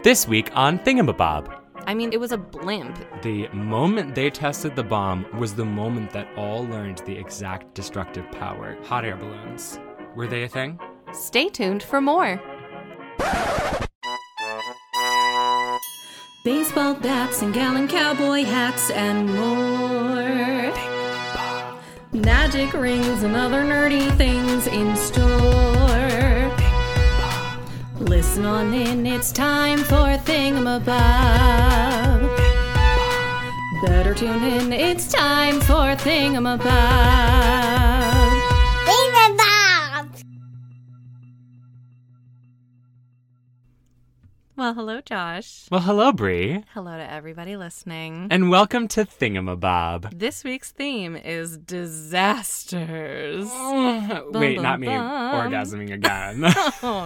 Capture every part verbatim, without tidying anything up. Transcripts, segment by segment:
This week on Thingamabob. I mean, it was a blimp. The moment they tested the bomb was the moment that all learned the exact destructive power. Hot air balloons. Were they a thing? Stay tuned for more. Baseball bats and gallon cowboy hats and more. Magic rings and other nerdy things in store. Listen on in, it's time for Thingamabob. Better tune in, it's time for Thingamabob. Thingamabob! Well, hello, Josh. Well, hello, Bree. Hello to everybody listening. And welcome to Thingamabob. This week's theme is disasters. Wait, not me orgasming again. Oh,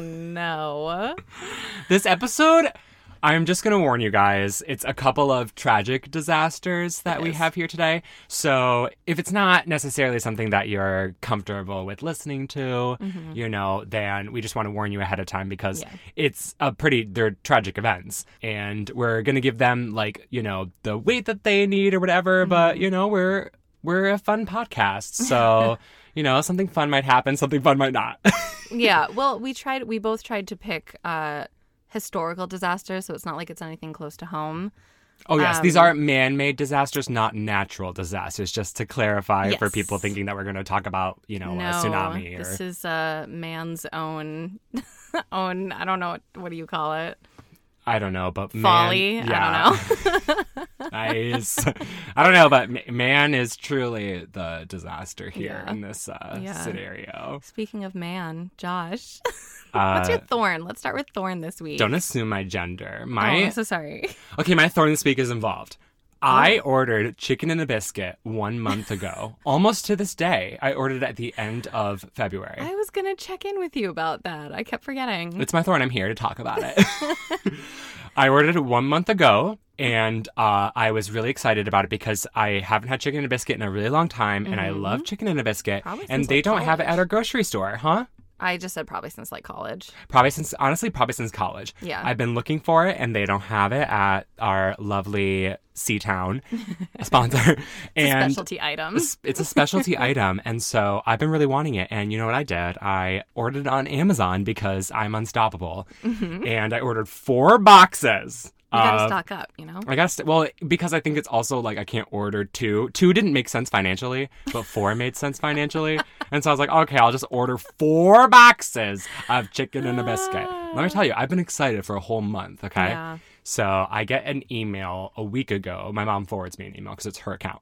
no. This episode, I'm just going to warn you guys, it's a couple of tragic disasters that we have here today. So if it's not necessarily something that you're comfortable with listening to, mm-hmm. you know, then we just want to warn you ahead of time because yeah. it's a pretty, they're tragic events. And we're going to give them, like, you know, the weight that they need or whatever. Mm-hmm. But, you know, we're we're a fun podcast. So, you know, something fun might happen, something fun might not. Yeah. Well, we tried, we both tried to pick uh historical disasters, so it's not like it's anything close to home. Oh, yes. Um, These are man-made disasters, not natural disasters, just to clarify yes. for people thinking that we're going to talk about, you know, no, a tsunami. Or... this is a man's own, own, I don't know, what, what do you call it? I don't know, but Folly? Man, yeah. I don't know. Nice. I don't know, but man is truly the disaster here yeah. in this uh, yeah. scenario. Speaking of man, Josh, uh, what's your thorn? Let's start with thorn this week. Don't assume my gender. My... Oh, I'm so sorry. Okay, my thorn this week is involved. I ordered chicken and a biscuit one month ago. Almost to this day. I ordered it at the end of February. I was going to check in with you about that. I kept forgetting. It's my thorn. I'm here to talk about it. I ordered it one month ago, and uh, I was really excited about it because I haven't had chicken and a biscuit in a really long time, mm-hmm. and I love chicken and a biscuit. Probably and since, they like, don't college. have it at our grocery store, huh? I just said probably since, like, college. Probably since, honestly, probably since college. Yeah. I've been looking for it, and they don't have it at our lovely C-Town sponsor. It's and a specialty item. It's a specialty item, and so I've been really wanting it. And you know what I did? I ordered it on Amazon because I'm unstoppable. Mm-hmm. And I ordered four boxes. You gotta uh, stock up, you know? I guess, well, because I think it's also, like, I can't order two. Two didn't make sense financially, but four made sense financially. And so I was like, okay, I'll just order four boxes of chicken and a biscuit. Let me tell you, I've been excited for a whole month, okay? Yeah. So I get an email a week ago. My mom forwards me an email because it's her account.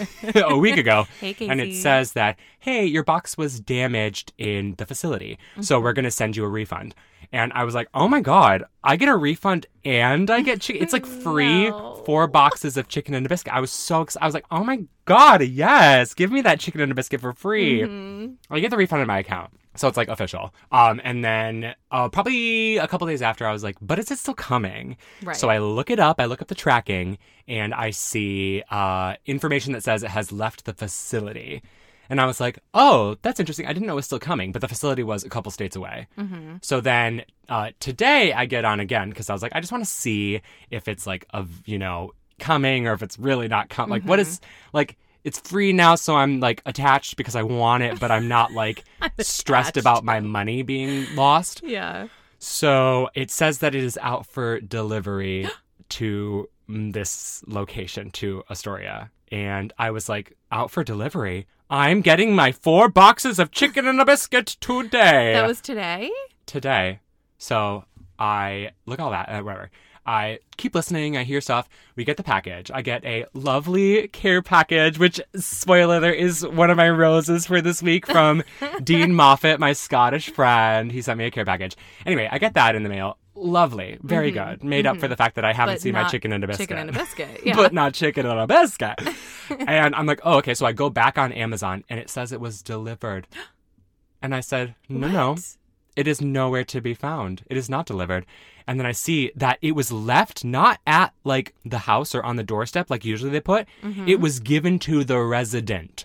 A week ago. Hey, Casey. And it says that, hey, your box was damaged in the facility. Mm-hmm. So we're going to send you a refund. And I was like, oh my God, I get a refund and I get chicken. It's like free no. four boxes of chicken and a biscuit. I was so excited. I was like, oh my God, yes, give me that chicken and a biscuit for free. Mm-hmm. I get the refund in my account. So it's like official. Um, and then uh, probably a couple days after, I was like, but is it still coming? Right. So I look it up. I look up the tracking and I see uh, information that says it has left the facility. And I was like, oh, that's interesting. I didn't know it was still coming, but the facility was a couple states away. Mm-hmm. So then uh, today I get on again because I was like, I just want to see if it's like, of you know, coming or if it's really not coming. Like, mm-hmm. what is, like, it's free now, so I'm, like, attached because I want it, but I'm not, like, stressed about my money being lost. Yeah. So it says that it is out for delivery to this location, to Astoria. And I was like, out for delivery? I'm getting my four boxes of chicken and a biscuit today. That was today? Today. So I, look at all that, uh, whatever. I keep listening. I hear stuff. We get the package. I get a lovely care package, which, spoiler, there is one of my roses for this week from Dean Moffat, my Scottish friend. He sent me a care package. Anyway, I get that in the mail. Lovely. Very mm-hmm. good. Made mm-hmm. up for the fact that I haven't but seen my chicken and a biscuit. Chicken and a biscuit, yeah. But not chicken and a biscuit. And I'm like, oh, okay. So I go back on Amazon and it says it was delivered. And I said, no, what? no. It is nowhere to be found. It is not delivered. And then I see that it was left not at, like, the house or on the doorstep like usually they put. Mm-hmm. It was given to the resident.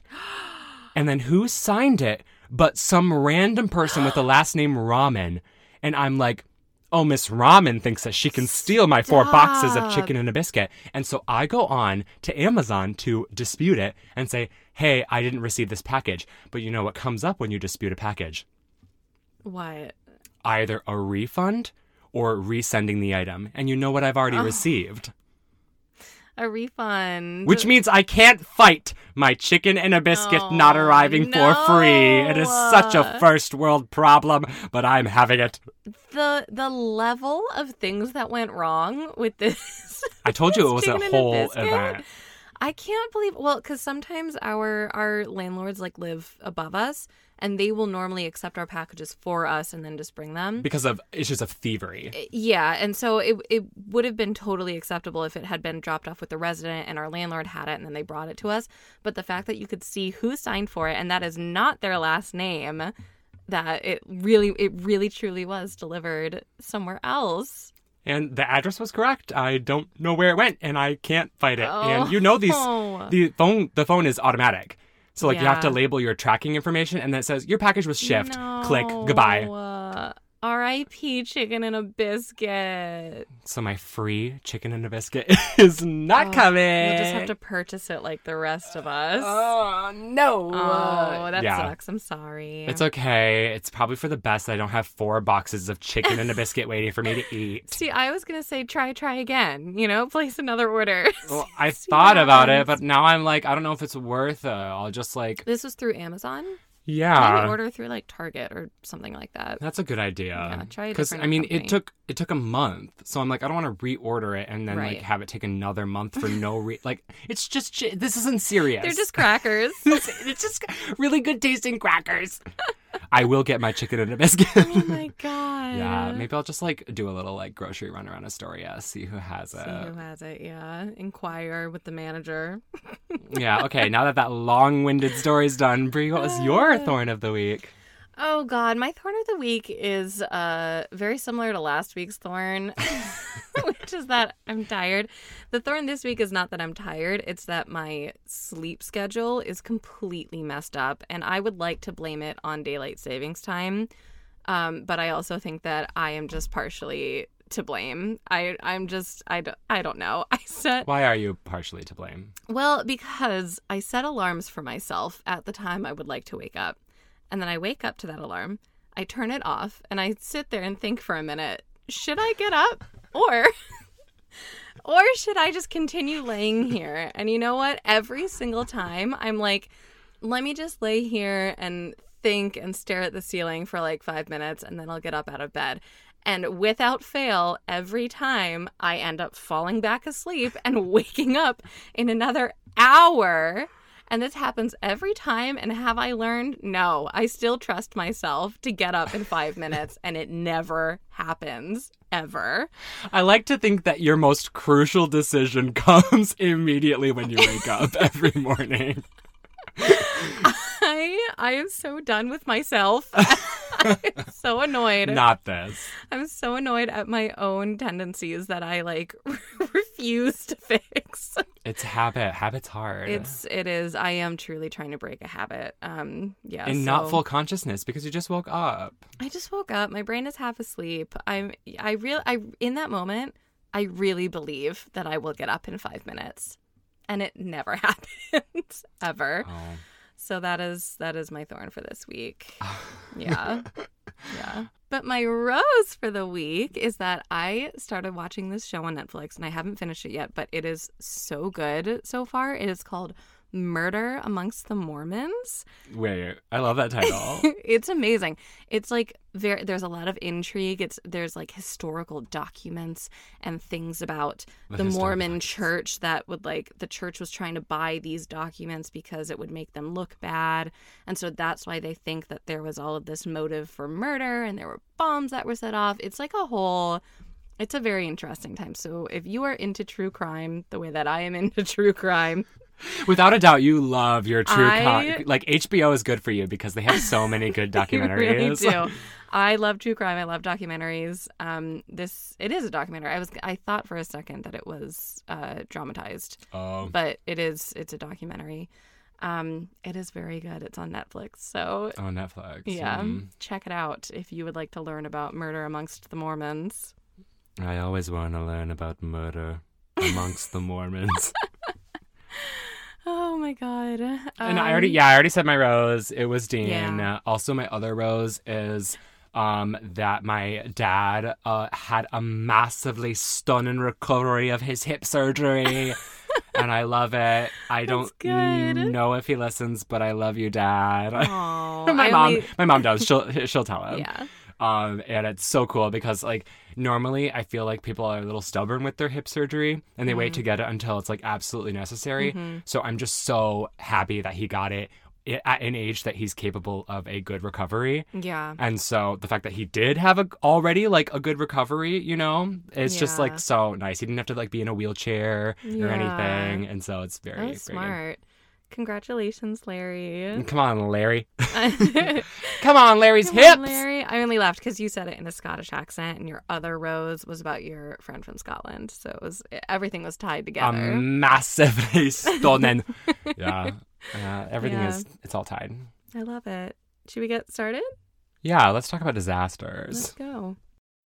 And then who signed it but some random person with the last name Ramen. And I'm like, oh, Miss Ramen thinks that she can steal my four boxes of chicken and a biscuit. And so I go on to Amazon to dispute it and say, hey, I didn't receive this package. But you know what comes up when you dispute a package? What? Either a refund or resending the item. And you know what I've already Oh. received. A refund. Which means I can't fight my chicken and a biscuit Oh, not arriving no. for free. It is such a first world problem, but I'm having it. The the level of things that went wrong with this. I told you it was a chicken and a whole biscuit? event. I can't believe. Well, because sometimes our our landlords like live above us, and they will normally accept our packages for us and then just bring them. Because of issues of thievery. Yeah, and so it it would have been totally acceptable if it had been dropped off with the resident and our landlord had it and then they brought it to us. But the fact that you could see who signed for it and that is not their last name, that it really it really truly was delivered somewhere else. And the address was correct. I don't know where it went, and I can't fight it. Oh. And you know these the phone the phone is automatic. So like you have to Yeah. label your tracking information and then it says your package was shipped. No. Click goodbye. Uh, R I P chicken and a biscuit. So my free chicken and a biscuit is not Oh, coming. You'll just have to purchase it like the rest of us. Oh no. Oh, that yeah. sucks. I'm sorry. It's okay. It's probably for the best that I don't have four boxes of chicken and a biscuit waiting for me to eat. See, I was going to say try, try again. You know, place another order. Well, I See thought what about it, happens. but now I'm like, I don't know if it's worth it. I'll just like, This was through Amazon? yeah. Maybe order through like Target or something like that. That's a good idea. Yeah, try a Because different I mean, company. it took it took a month, so I'm like, I don't want to reorder it and then like Right. have it take another month for no re. Like, it's just chi- this isn't serious. They're just crackers. it's, it's just really good tasting crackers. I will get my chicken and a biscuit. Oh my god. Yeah, maybe I'll just like do a little like grocery run around Astoria, see who has it. See who has it, yeah. Inquire with the manager. Yeah, okay, now that that long-winded story's done, Brie, what was your thorn of the week? Oh god, my thorn of the week is uh very similar to last week's thorn, which is that I'm tired. The thorn this week is not that I'm tired, it's that my sleep schedule is completely messed up, and I would like to blame it on daylight savings time. Um, but I also think that I am just partially to blame. I I'm just I don't, I don't know. I set Why are you partially to blame? well, because I set alarms for myself at the time I would like to wake up. And then I wake up to that alarm, I turn it off, and I sit there and think for a minute, should I get up? Or or should I just continue laying here? And you know what? Every single time I'm like, let me just lay here and think and stare at the ceiling for like five minutes and then I'll get up out of bed. And without fail, every time I end up falling back asleep and waking up in another hour. And this happens every time. And have I learned? No, I still trust myself to get up in five minutes and it never happens ever. I like to think that your most crucial decision comes immediately when you wake up every morning. I I am so done with myself. I'm so annoyed. Not this. I'm so annoyed at my own tendencies that I like refuse to fix. It's habit. Habit's hard. It's it is. I am truly trying to break a habit. Um, yeah, and not so- full consciousness because you just woke up. I just woke up. My brain is half asleep. I'm. I real. I in that moment, I really believe that I will get up in five minutes, and it never happens ever. Oh. So that is that is my thorn for this week. Yeah. Yeah. But my rose for the week is that I started watching this show on Netflix and I haven't finished it yet, but it is so good so far. It is called Murder Amongst the Mormons. Wait, I love that title. It's amazing. It's like very, there's a lot of intrigue. It's there's like historical documents and things about The the, historical Mormon documents. church that would like the church was trying to buy these documents because it would make them look bad. And so that's why they think that there was all of this motive for murder and there were bombs that were set off. It's like a whole it's a very interesting time. So if you are into true crime the way that I am into true crime, Without a doubt, you love your true I- crime. Like, H B O is good for you because they have so many good I really documentaries. do. I love true crime. I love documentaries. Um, this it is a documentary. I was I thought for a second that it was uh, dramatized, Oh. but it is. It's a documentary. Um, it is very good. It's on Netflix. So, On Netflix. yeah, Mm. check it out if you would like to learn about murder amongst the Mormons. I always want to learn about murder amongst the Mormons. Oh my god. Um, And I already, yeah, I already said my rose. It was Dean. Yeah. Uh, also, my other rose is um, that my dad uh, had a massively stunning recovery of his hip surgery. And I love it. I don't good. know if he listens, but I love you, Dad. Aw, my I mom, only- my mom does. She'll she'll tell him. Yeah. Um, and it's so cool because, like, normally I feel like people are a little stubborn with their hip surgery and they wait to get it until it's, like, absolutely necessary. Mm-hmm. So I'm just so happy that he got it i- at an age that he's capable of a good recovery. Yeah. And so the fact that he did have a, already, like, a good recovery, you know, it's just, Yeah. like, so nice. He didn't have to, like, be in a wheelchair or Yeah. anything. And so it's very, very That's smart. Congratulations, Larry. good. Come on, Larry. Come Come on, Larry's on, hips. Larry. I only laughed because you said it in a Scottish accent, and your other rose was about your friend from Scotland. So it was everything was tied together. Um, massively stunning. yeah. Uh, everything Yeah. is, it's all tied. I love it. Should we get started? Yeah, let's talk about Let's disasters. go.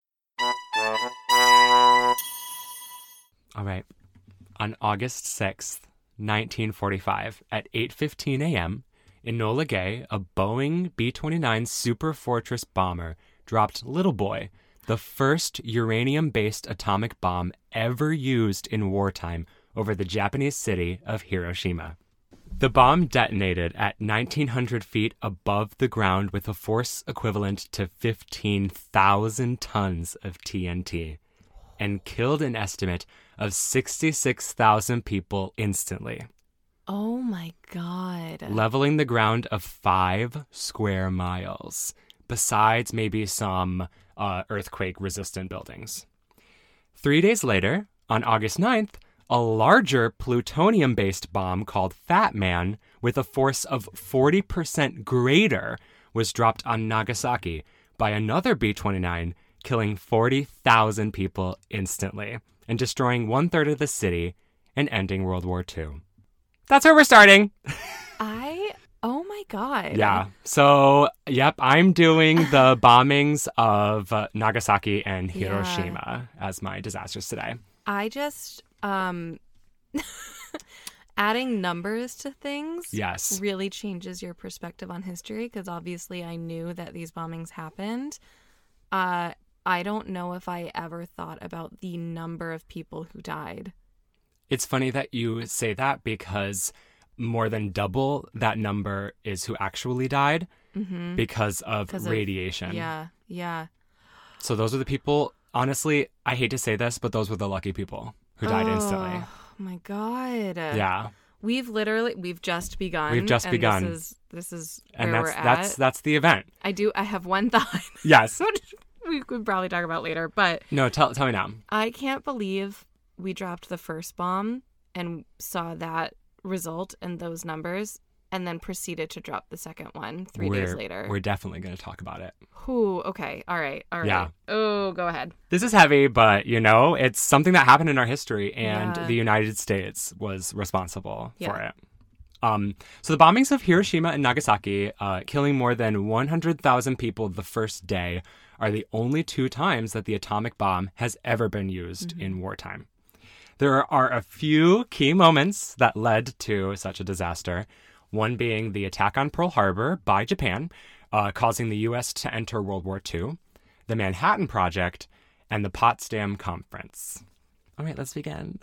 All right. On August sixth, nineteen forty-five, at eight fifteen a.m., Enola Gay, a Boeing B twenty-nine Super Fortress bomber, dropped Little Boy, the first uranium-based atomic bomb ever used in wartime over the Japanese city of Hiroshima. The bomb detonated at nineteen hundred feet above the ground with a force equivalent to fifteen thousand tons of T N T and killed an estimate of sixty-six thousand people instantly, Oh my god. leveling the ground of five square miles, besides maybe some uh, earthquake-resistant buildings. Three days later, on August ninth, a larger plutonium-based bomb called Fat Man, with a force of forty percent greater, was dropped on Nagasaki by another B twenty-nine, killing forty thousand people instantly and destroying one-third of the city and ending World War Two. That's where we're starting. I oh my god. Yeah. So, yep, I'm doing the bombings of uh, Nagasaki and Yeah. Hiroshima as my disasters today. I just um adding numbers to things Yes. really changes your perspective on history because obviously I knew that these bombings happened. Uh I don't know if I ever thought about the number of people who died. It's funny that you say that because more than double that number is who actually died Mm-hmm. because of 'Cause of- radiation. Yeah, yeah. So those are the people, honestly, I hate to say this, but those were the lucky people who died instantly. Oh my god. Yeah. We've literally we've just begun. We've just and begun. This is this is And where that's we're that's at. that's the event. I do I have one thought Yes. which we could probably talk about later, but No, tell tell me now. I can't believe we dropped the first bomb and saw that result and those numbers and then proceeded to drop the second one three we're, days later. We're definitely going to talk about it. Whew, okay. All right. All right. Yeah. Oh, go ahead. This is heavy, but you know, it's something that happened in our history, and Yeah. the United States was responsible for Yeah. it. Um, so the bombings of Hiroshima and Nagasaki, uh, killing more than one hundred thousand people the first day, are the only two times that the atomic bomb has ever been used in wartime. There are a few key moments that led to such a disaster, one being the attack on Pearl Harbor by Japan, uh, causing the U S to enter World War Two, the Manhattan Project, and the Potsdam Conference. All right, let's begin.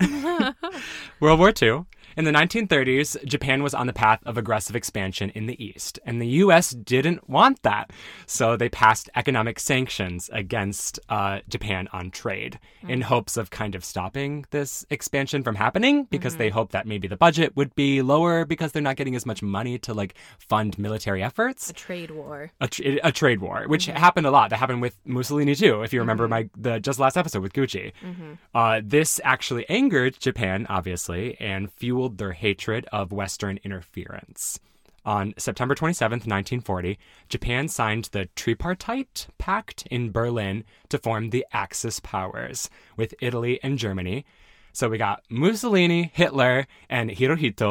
World War Two. In the nineteen thirties, Japan was on the path of aggressive expansion in the East, and the U S didn't want that. So they passed economic sanctions against uh, Japan on trade mm. in hopes of kind of stopping this expansion from happening, because mm-hmm. they hoped that maybe the budget would be lower because they're not getting as much money to like fund military efforts. A trade war. A, tra- a trade war, which mm-hmm. happened a lot. That happened with Mussolini too, if you remember mm-hmm. my the just last episode with Gucci. Mm-hmm. Uh, this actually angered Japan, obviously, and fueled their hatred of Western interference. On September twenty-seventh, nineteen forty, Japan signed the Tripartite Pact in Berlin to form the Axis powers with Italy and Germany. So we got Mussolini, Hitler, and Hirohito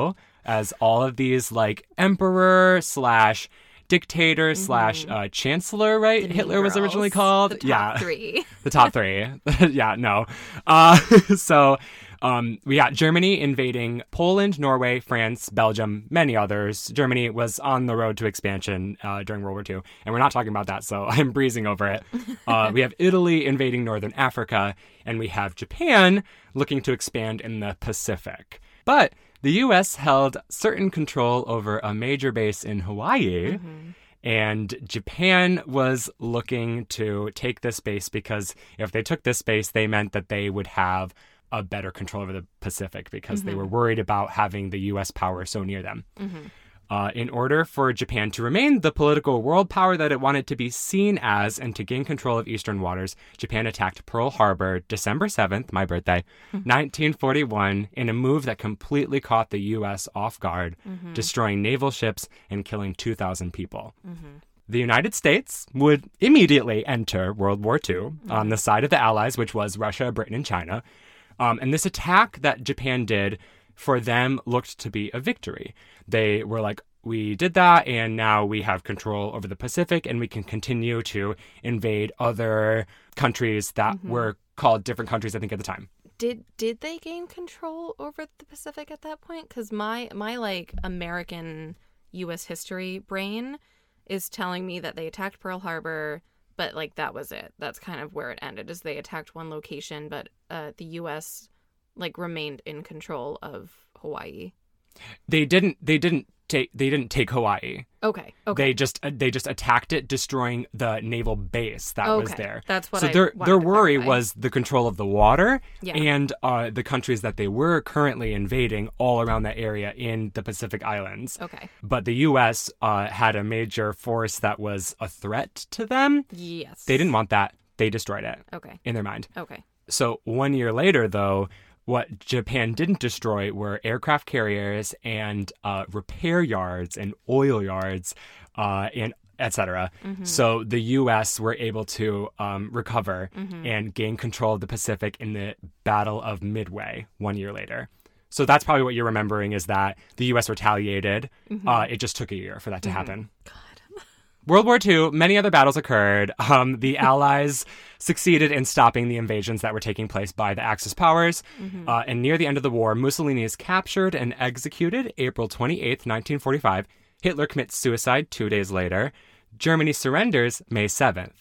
as all of these like emperor slash dictator mm-hmm. slash uh, chancellor, right? Hitler was originally called. The top yeah. three. The top three. yeah, no. Uh, so um, we got Germany invading Poland, Norway, France, Belgium, many others. Germany was on the road to expansion uh, during World War Two. And we're not talking about that, so I'm breezing over it. Uh, we have Italy invading Northern Africa, and we have Japan looking to expand in the Pacific. But the U S held certain control over a major base in Hawaii, mm-hmm. and Japan was looking to take this base because if they took this base, they meant that they would have a better control over the Pacific because mm-hmm. they were worried about having the U S power so near them. Mm-hmm. Uh, in order for Japan to remain the political world power that it wanted to be seen as and to gain control of eastern waters, Japan attacked Pearl Harbor December seventh, my birthday, mm-hmm. nineteen forty-one, in a move that completely caught the U S off guard, mm-hmm. destroying naval ships and killing two thousand people. Mm-hmm. The United States would immediately enter World War Two mm-hmm. on the side of the Allies, which was Russia, Britain, and China. Um, and this attack that Japan did for them looked to be a victory. They were like, we did that, and now we have control over the Pacific, and we can continue to invade other countries that mm-hmm. were called different countries, I think, at the time. Did did they gain control over the Pacific at that point? Because my, my, like, American U S history brain is telling me that they attacked Pearl Harbor, but, like, that was it. That's kind of where it ended, is they attacked one location, but uh, the U S like remained in control of Hawaii. They didn't. They didn't take. They didn't take Hawaii. Okay. Okay. They just. Uh, they just attacked it, destroying the naval base that okay. was there. That's what. So I their their worry clarify. was the control of the water yeah. and uh, the countries that they were currently invading all around that area in the Pacific Islands. Okay. But the U S uh, had a major force that was a threat to them. Yes. They didn't want that. They destroyed it. Okay. In their mind. Okay. So one year later, though, what Japan didn't destroy were aircraft carriers and uh, repair yards and oil yards uh, and et cetera. Mm-hmm. So the U S were able to um, recover mm-hmm. and gain control of the Pacific in the Battle of Midway one year later. So that's probably what you're remembering, is that the U S retaliated. Mm-hmm. Uh, it just took a year for that to mm-hmm. happen. God. World War Two, many other battles occurred. Um, the Allies succeeded in stopping the invasions that were taking place by the Axis powers. Mm-hmm. Uh, and near the end of the war, Mussolini is captured and executed April twenty-eighth, nineteen forty-five. Hitler commits suicide two days later. Germany surrenders May seventh.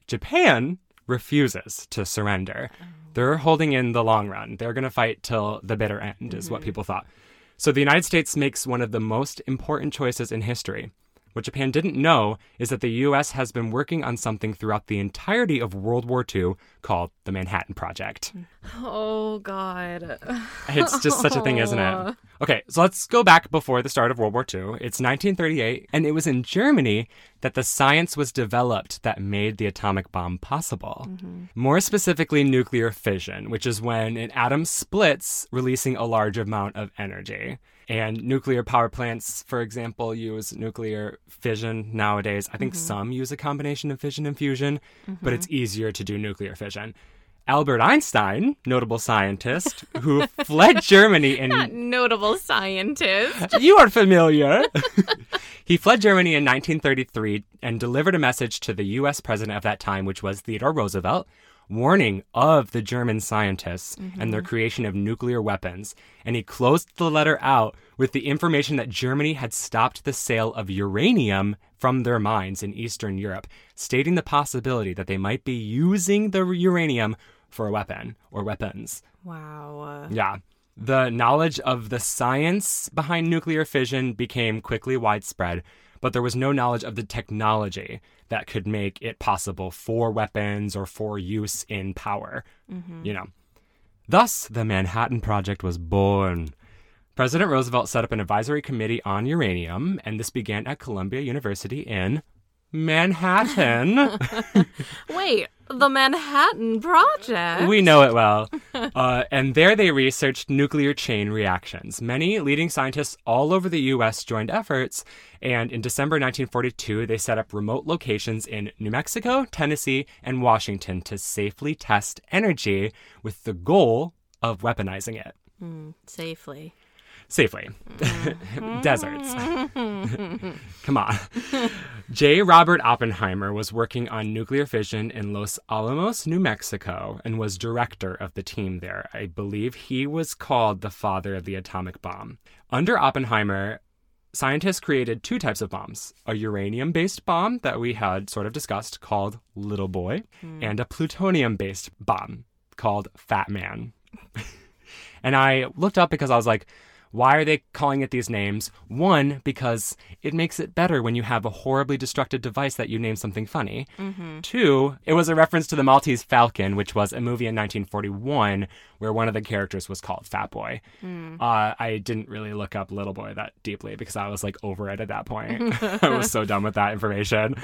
Japan refuses to surrender. Oh. They're holding in the long run. They're going to fight till the bitter end, mm-hmm. is what people thought. So the United States makes one of the most important choices in history. What Japan didn't know is that the U S has been working on something throughout the entirety of World War Two called the Manhattan Project. Oh, God. It's just such a thing, isn't it? Okay, so let's go back before the start of World War Two. It's nineteen thirty-eight, and it was in Germany that the science was developed that made the atomic bomb possible. Mm-hmm. More specifically, nuclear fission, which is when an atom splits, releasing a large amount of energy. And nuclear power plants, for example, use nuclear fission nowadays. I think mm-hmm. some use a combination of fission and fusion, mm-hmm. but it's easier to do nuclear fission. Albert Einstein, notable scientist, who fled Germany in... Not notable scientist. You are familiar. He fled Germany in nineteen thirty-three and delivered a message to the U S president of that time, which was Theodore Roosevelt, warning of the German scientists mm-hmm. and their creation of nuclear weapons. And he closed the letter out with the information that Germany had stopped the sale of uranium from their mines in Eastern Europe, stating the possibility that they might be using the uranium for a weapon or weapons. Wow. Yeah. The knowledge of the science behind nuclear fission became quickly widespread, but there was no knowledge of the technology that could make it possible for weapons or for use in power, mm-hmm. you know. Thus, the Manhattan Project was born. President Roosevelt set up an advisory committee on uranium, and this began at Columbia University in Manhattan. Wait, the Manhattan Project? We know it well. Uh, and there they researched nuclear chain reactions. Many leading scientists all over the U S joined efforts, and in December nineteen forty-two, they set up remote locations in New Mexico, Tennessee, and Washington to safely test energy with the goal of weaponizing it. Mm, safely. Safely. Deserts. Come on. J. Robert Oppenheimer was working on nuclear fission in Los Alamos, New Mexico, and was director of the team there. I believe he was called the father of the atomic bomb. Under Oppenheimer, scientists created two types of bombs, a uranium-based bomb that we had sort of discussed called Little Boy, mm. and a plutonium-based bomb called Fat Man. And I looked up because I was like, why are they calling it these names? One, because it makes it better when you have a horribly destructive device that you name something funny. Mm-hmm. Two, it was a reference to the Maltese Falcon, which was a movie in nineteen forty-one where one of the characters was called Fat Boy. Mm. Uh, I didn't really look up Little Boy that deeply because I was like over it at that point. I was so done with that information.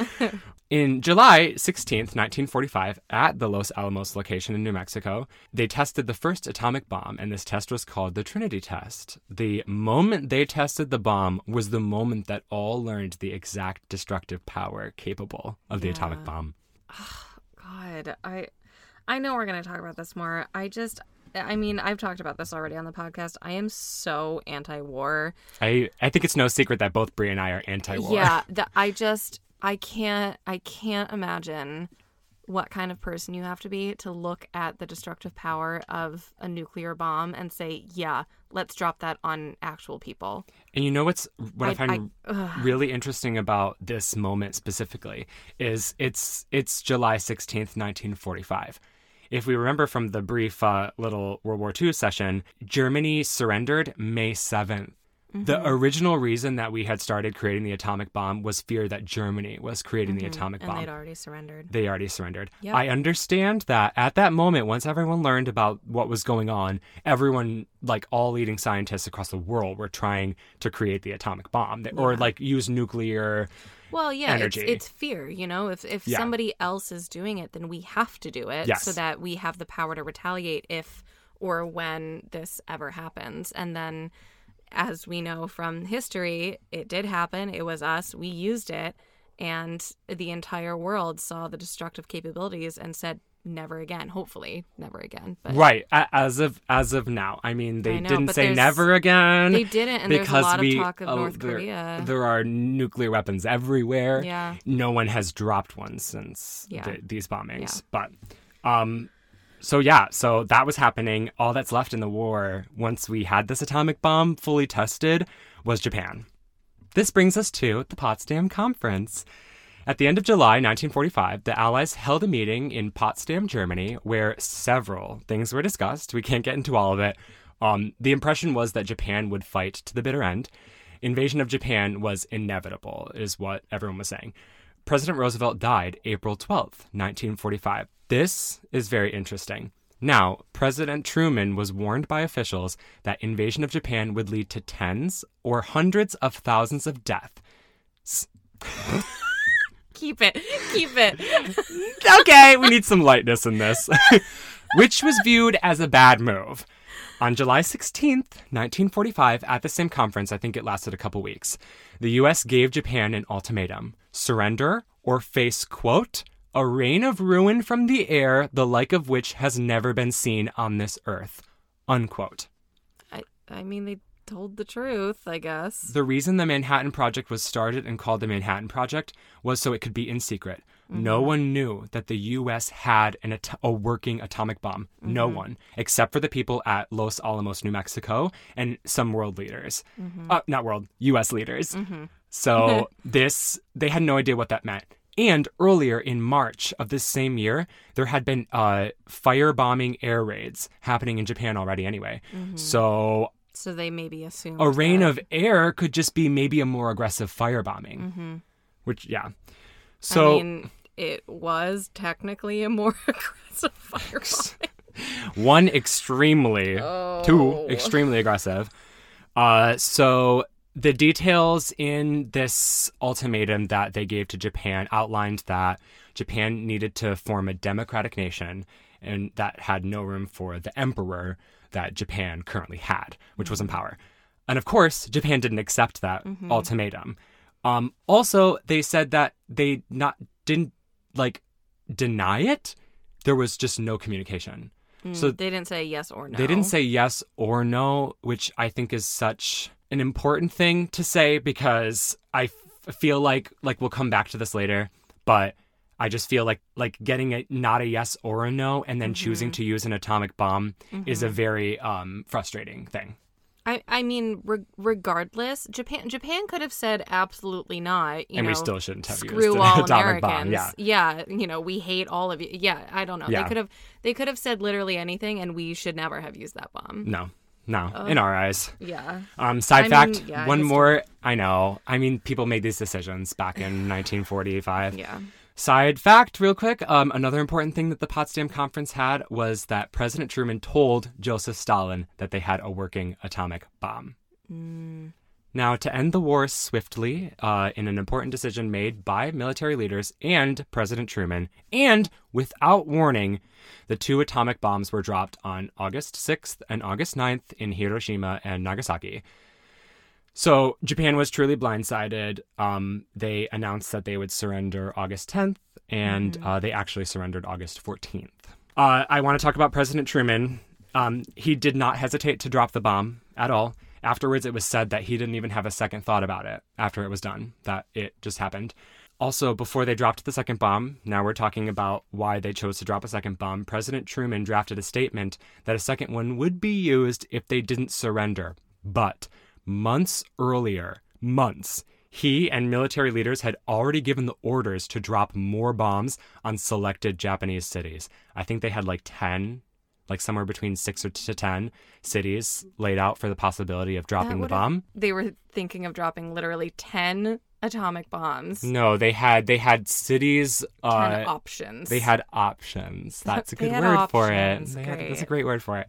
In July sixteenth, nineteen forty-five, at the Los Alamos location in New Mexico, they tested the first atomic bomb, and this test was called the Trinity test. The moment they tested the bomb was the moment that all learned the exact destructive power capable of the yeah. atomic bomb. Oh, God, I, I know we're going to talk about this more. I just... I mean, I've talked about this already on the podcast. I am so anti-war. I, I think it's no secret that both Brie and I are anti-war. Yeah, the, I just... I can't I can't imagine what kind of person you have to be to look at the destructive power of a nuclear bomb and say, yeah, let's drop that on actual people. And you know what's what I, I find I, really interesting about this moment specifically is it's it's July sixteenth, nineteen forty-five. If we remember from the brief uh, little World War Two session, Germany surrendered May seventh. Mm-hmm. The original reason that we had started creating the atomic bomb was fear that Germany was creating mm-hmm. the atomic bomb. And they'd already surrendered. They already surrendered. Yep. I understand that at that moment, once everyone learned about what was going on, everyone, like all leading scientists across the world, were trying to create the atomic bomb yeah. or like use nuclear Well, yeah, energy. It's, it's fear, you know? If if yeah. somebody else is doing it, then we have to do it yes. so that we have the power to retaliate if or when this ever happens. And then... as we know from history, it did happen. It was us. We used it. And the entire world saw the destructive capabilities and said, never again. Hopefully, never again. But right. As of as of now. I mean, they I know, didn't say never again. They didn't. And there's a lot we, of talk of uh, North there, Korea. There are nuclear weapons everywhere. Yeah. No one has dropped one since yeah. the, these bombings. Yeah. But... um. So yeah, so that was happening. All that's left in the war, once we had this atomic bomb fully tested, was Japan. This brings us to the Potsdam Conference. At the end of July nineteen forty-five, the Allies held a meeting in Potsdam, Germany, where several things were discussed. We can't get into all of it. Um, the impression was that Japan would fight to the bitter end. Invasion of Japan was inevitable, is what everyone was saying. President Roosevelt died April twelfth, nineteen forty-five. This is very interesting. Now, President Truman was warned by officials that invasion of Japan would lead to tens or hundreds of thousands of deaths. Keep it. Keep it. Okay, we need some lightness in this. Which was viewed as a bad move. On July sixteenth, nineteen forty-five, at the same conference, I think it lasted a couple weeks, the U S gave Japan an ultimatum. Surrender or face, quote, a rain of ruin from the air, the like of which has never been seen on this earth, unquote. I, I mean, they told the truth, I guess. The reason the Manhattan Project was started and called the Manhattan Project was so it could be in secret. Mm-hmm. No one knew that the U S had an at- a working atomic bomb. Mm-hmm. No one, except for the people at Los Alamos, New Mexico, and some world leaders. Mm-hmm. Uh, not world, U S leaders. Mm-hmm. So this, they had no idea what that meant. And earlier in March of this same year, there had been uh, firebombing air raids happening in Japan already anyway. Mm-hmm. So... So they maybe assumed a rain that... of air could just be maybe a more aggressive firebombing. Mm-hmm. Which, yeah. So... I mean, it was technically a more aggressive firebombing. One extremely... Oh. Two extremely aggressive. Uh, so... The details in this ultimatum that they gave to Japan outlined that Japan needed to form a democratic nation and that had no room for the emperor that Japan currently had, which mm-hmm. was in power. And of course, Japan didn't accept that mm-hmm. ultimatum. Um, also, they said that they not didn't like deny it. There was just no communication. Mm, so they didn't say yes or no. They didn't say yes or no, which I think is such an important thing to say because I f- feel like, like we'll come back to this later, but I just feel like like getting a not a yes or a no and then mm-hmm. choosing to use an atomic bomb mm-hmm. is a very um, frustrating thing. I, I mean, re- regardless, Japan Japan could have said absolutely not. You and know, we still shouldn't have screw used an all atomic Americans. bomb. Yeah, yeah, you know, we hate all of you. Yeah, I don't know. Yeah. They could have they could have said literally anything, and we should never have used that bomb. No. No, uh, in our eyes. Yeah. Um, side I fact, mean, yeah, one history. more. I know. I mean, people made these decisions back in nineteen forty-five. Yeah. Side fact, real quick. Um, another important thing that the Potsdam Conference had was that President Truman told Joseph Stalin that they had a working atomic bomb. Mm. Now, to end the war swiftly, uh, in an important decision made by military leaders and President Truman, and without warning, the two atomic bombs were dropped on August sixth and August ninth in Hiroshima and Nagasaki. So Japan was truly blindsided. Um, they announced that they would surrender August tenth, and mm. uh, they actually surrendered August fourteenth. Uh, I want to talk about President Truman. Um, he did not hesitate to drop the bomb at all. Afterwards, it was said that he didn't even have a second thought about it after it was done, that it just happened. Also, before they dropped the second bomb, now we're talking about why they chose to drop a second bomb, President Truman drafted a statement that a second one would be used if they didn't surrender. But months earlier, months, he and military leaders had already given the orders to drop more bombs on selected Japanese cities. I think they had like ten, like somewhere between six or to ten cities laid out for the possibility of dropping the bomb. They were thinking of dropping literally ten atomic bombs. No, they had they had cities. Uh, ten options. They had options. That's a good had word options. for it. They had, that's a great word for it.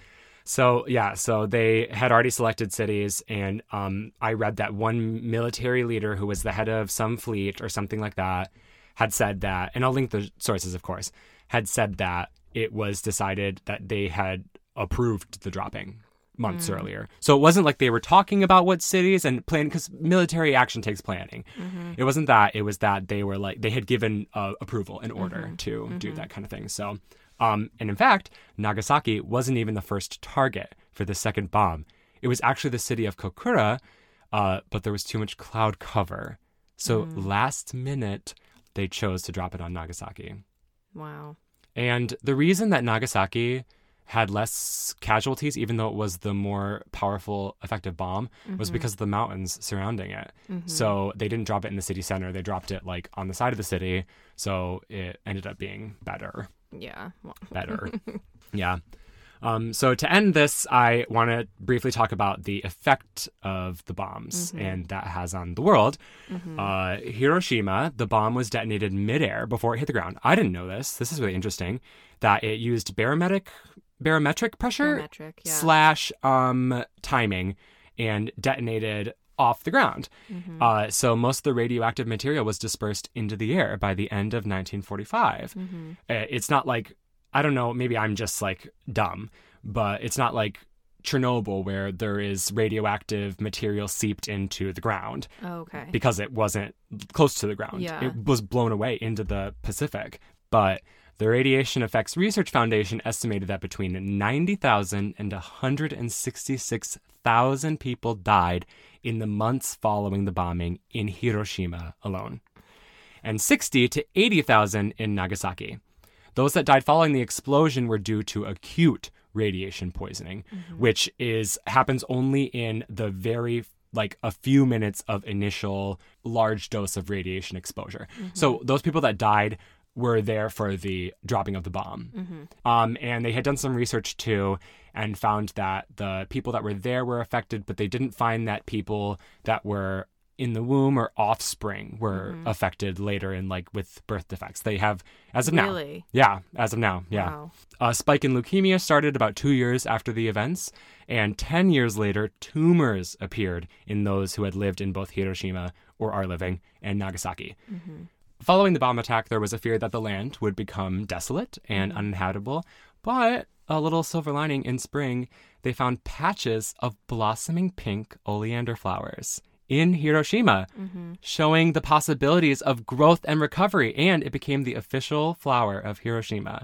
So yeah, so they had already selected cities, and um, I read that one military leader who was the head of some fleet or something like that had said that, and I'll link the sources, of course, had said that it was decided that they had approved the dropping months mm. earlier. So it wasn't like they were talking about what cities and planning, because military action takes planning. Mm-hmm. It wasn't that. It was that they were like, they had given uh, approval in order mm-hmm. to mm-hmm. do that kind of thing. So, um, and in fact, Nagasaki wasn't even the first target for the second bomb. It was actually the city of Kokura, uh, but there was too much cloud cover. So mm. last minute, they chose to drop it on Nagasaki. Wow. And the reason that Nagasaki had less casualties, even though it was the more powerful, effective bomb, mm-hmm. was because of the mountains surrounding it. Mm-hmm. So they didn't drop it in the city center. They dropped it like on the side of the city. So it ended up being better. Yeah. Well. Better. Yeah. Um, so to end this, I want to briefly talk about the effect of the bombs mm-hmm. and that has on the world. Mm-hmm. Uh, Hiroshima, the bomb was detonated midair before it hit the ground. I didn't know this. This is really interesting. That it used barometric barometric pressure barometric, yeah. slash um, timing and detonated off the ground. Mm-hmm. Uh, so most of the radioactive material was dispersed into the air by the end of nineteen forty-five. Mm-hmm. Uh, it's not like, I don't know, maybe I'm just like dumb, but it's not like Chernobyl where there is radioactive material seeped into the ground. Oh, okay. Because it wasn't close to the ground. Yeah. It was blown away into the Pacific. But the Radiation Effects Research Foundation estimated that between ninety thousand and one hundred sixty-six thousand people died in the months following the bombing in Hiroshima alone, and sixty to eighty thousand in Nagasaki. Those that died following the explosion were due to acute radiation poisoning, mm-hmm. which is happens only in the very, like a few minutes of initial large dose of radiation exposure. Mm-hmm. So those people that died were there for the dropping of the bomb. Mm-hmm. Um, and they had done some research too and found that the people that were there were affected, but they didn't find that people that were in the womb or offspring were mm-hmm. affected later in like with birth defects. They have, as of really? now. Yeah, as of now. Yeah. Wow. A spike in leukemia started about two years after the events, and ten years later, tumors appeared in those who had lived in both Hiroshima or are living and Nagasaki. Mm-hmm. Following the bomb attack, there was a fear that the land would become desolate and mm-hmm. uninhabitable, but a little silver lining in spring, they found patches of blossoming pink oleander flowers in Hiroshima, mm-hmm. showing the possibilities of growth and recovery, and it became the official flower of Hiroshima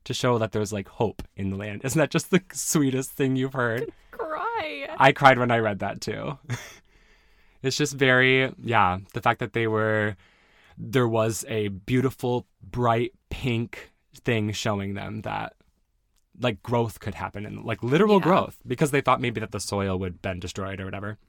to show that there's like hope in the land. Isn't that just the sweetest thing you've heard? Cry. I cried when I read that too. It's just very, yeah, the fact that they were, there was a beautiful, bright pink thing showing them that like growth could happen and like literal Yeah. growth because they thought maybe that the soil would been destroyed or whatever.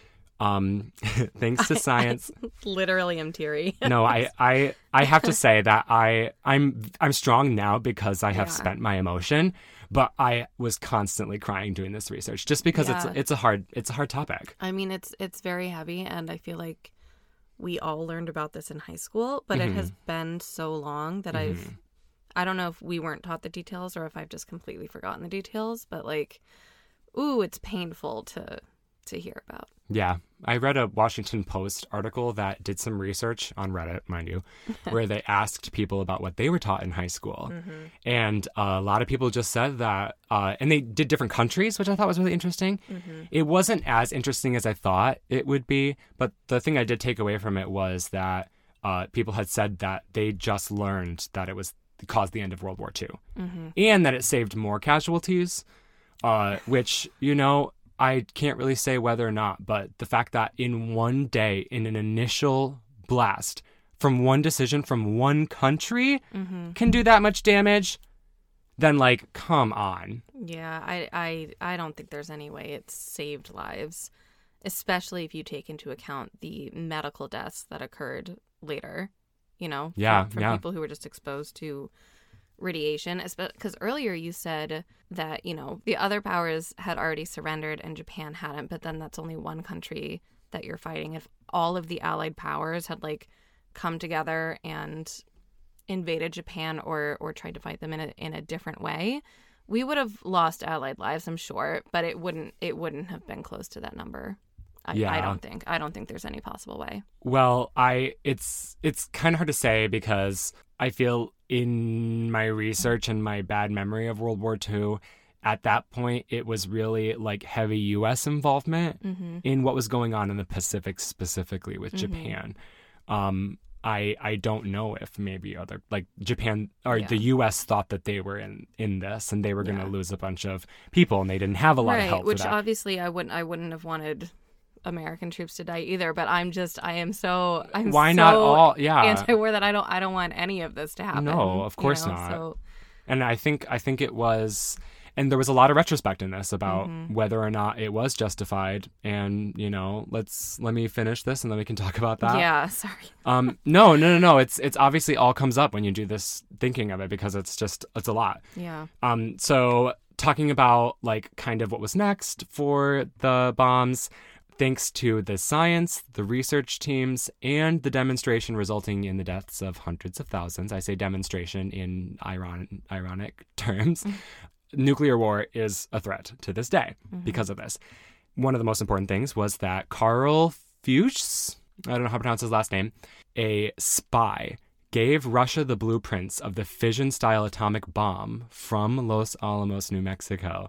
Um, thanks to science. Literally am teary. No, I, I, I have to say that I, I'm, I'm strong now because I have Yeah. spent my emotion, but I was constantly crying doing this research just because Yeah. it's, it's a hard, it's a hard topic. I mean, it's it's very heavy, and I feel like we all learned about this in high school, but it has been so long that I've, I don't know if we weren't taught the details or if I've just completely forgotten the details, but like, ooh, it's painful to to hear about. Yeah. I read a Washington Post article that did some research on Reddit, mind you, where they asked people about what they were taught in high school. Mm-hmm. And uh, a lot of people just said that, uh, and they did different countries, which I thought was really interesting. Mm-hmm. It wasn't as interesting as I thought it would be, but the thing I did take away from it was that uh, people had said that they just learned that it was caused the end of World War Two Mm-hmm. and that it saved more casualties, uh, which, you know, I can't really say whether or not, but the fact that in one day, in an initial blast, from one decision from one country Mm-hmm. can do that much damage, then, like, come on. Yeah, I, I I don't think there's any way it's saved lives, especially if you take into account the medical deaths that occurred later, you know, Yeah, from, from yeah. people who were just exposed to radiation. Because earlier you said that, you know, the other powers had already surrendered and Japan hadn't, but then that's only one country that you're fighting. If all of the allied powers had, like, come together and invaded Japan or or tried to fight them in a in a different way, we would have lost allied lives, I'm sure, but it wouldn't it wouldn't have been close to that number. I, Yeah. I don't think. I don't think there's any possible way. Well, I it's it's kind of hard to say because I feel in my research and my bad memory of World War Two, at that point it was really like heavy U S involvement Mm-hmm. in what was going on in the Pacific, specifically with Mhm. Japan. Um, I I don't know if maybe other like Japan or Yeah. the U S thought that they were in in this and they were going to Yeah. lose a bunch of people and they didn't have a lot Right, of help which for that. obviously I wouldn't I wouldn't have wanted American troops to die either, but I'm just I am so I'm Why so not all? Yeah. anti-war that I don't I don't want any of this to happen. No, of you course know, not. So And I think I think it was, and there was a lot of retrospect in this about Mhm. whether or not it was justified. And you know, let's let me finish this, and then we can talk about that. yeah, sorry. Um. No. No. No. No. It's it's obviously all comes up when you do this thinking of it because it's just it's a lot. Yeah. Um. So talking about like kind of what was next for the bombs. Thanks to the science, the research teams, and the demonstration resulting in the deaths of hundreds of thousands, I say demonstration in iron- ironic terms, nuclear war is a threat to this day because of this. One of the most important things was that Karl Fuchs, I don't know how to pronounce his last name, a spy, gave Russia the blueprints of the fission-style atomic bomb from Los Alamos, New Mexico.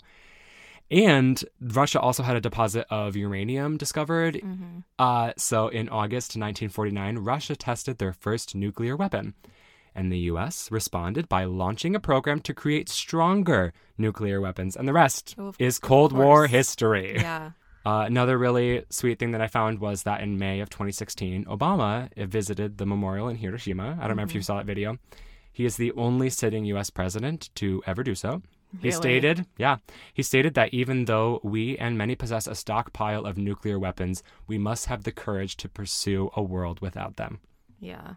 And Russia also had a deposit of uranium discovered. Mm-hmm. Uh, so in August nineteen forty-nine, Russia tested their first nuclear weapon. And the U S responded by launching a program to create stronger nuclear weapons. And the rest Oh, of- is of Cold War course. history. Yeah. Uh, another really sweet thing that I found was that in May of twenty sixteen, Obama visited the memorial in Hiroshima. I don't remember if you saw that video. He is the only sitting U S president to ever do so. He Really? stated, yeah, he stated that even though we and many possess a stockpile of nuclear weapons, we must have the courage to pursue a world without them. Yeah.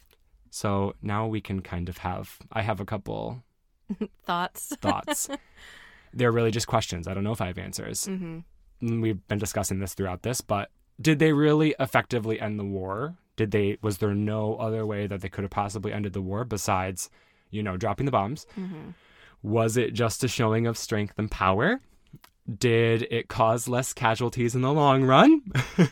So now we can kind of have, I have a couple Thoughts? thoughts. They're really just questions. I don't know if I have answers. Mm-hmm. We've been discussing this throughout this, but did they really effectively end the war? Did they, was there no other way that they could have possibly ended the war besides, you know, dropping the bombs? Mm-hmm. Was it just a showing of strength and power? Did it cause less casualties in the long run?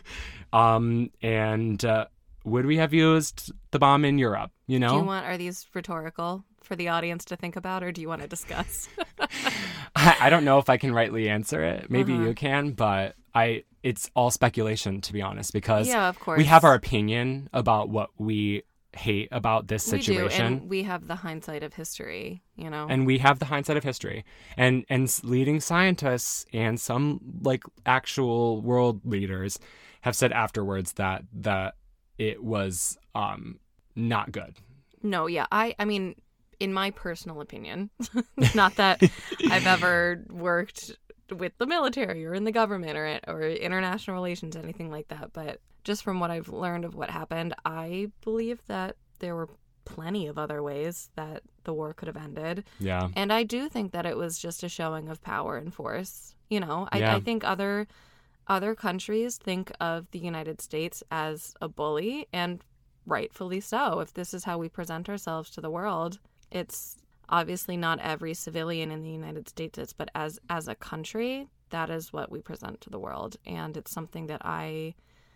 um, and uh, would we have used the bomb in Europe? You know, Do you want are these rhetorical for the audience to think about, or do you want to discuss? I, I don't know if I can rightly answer it. Maybe Uh-huh. you can, but I it's all speculation, to be honest, because Yeah, of course. we have our opinion about what we hate about this We do, situation. and we have the hindsight of history, you know. And we have the hindsight of history. And and s- leading scientists and some like actual world leaders have said afterwards that that it was um not good. No, yeah. I I mean, in my personal opinion, not that I've ever worked with the military or in the government or or international relations, anything like that, but just from what I've learned of what happened, I believe that there were plenty of other ways that the war could have ended. Yeah. And I do think that it was just a showing of power and force. You know, I, Yeah. I think other other countries think of the United States as a bully, and rightfully so. If this is how we present ourselves to the world, it's obviously not every civilian in the United States is, but as as a country, that is what we present to the world. And it's something that I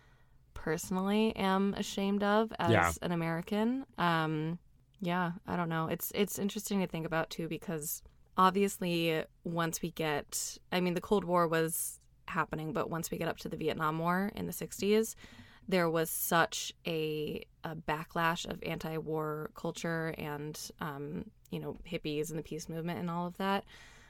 personally am ashamed of as Yeah. an American. Um, yeah, I don't know. It's it's interesting to think about too, because obviously once we get, I mean, the Cold War was happening, but once we get up to the Vietnam War in the sixties, there was such a, a backlash of anti-war culture and, um, you know, hippies and the peace movement and all of that.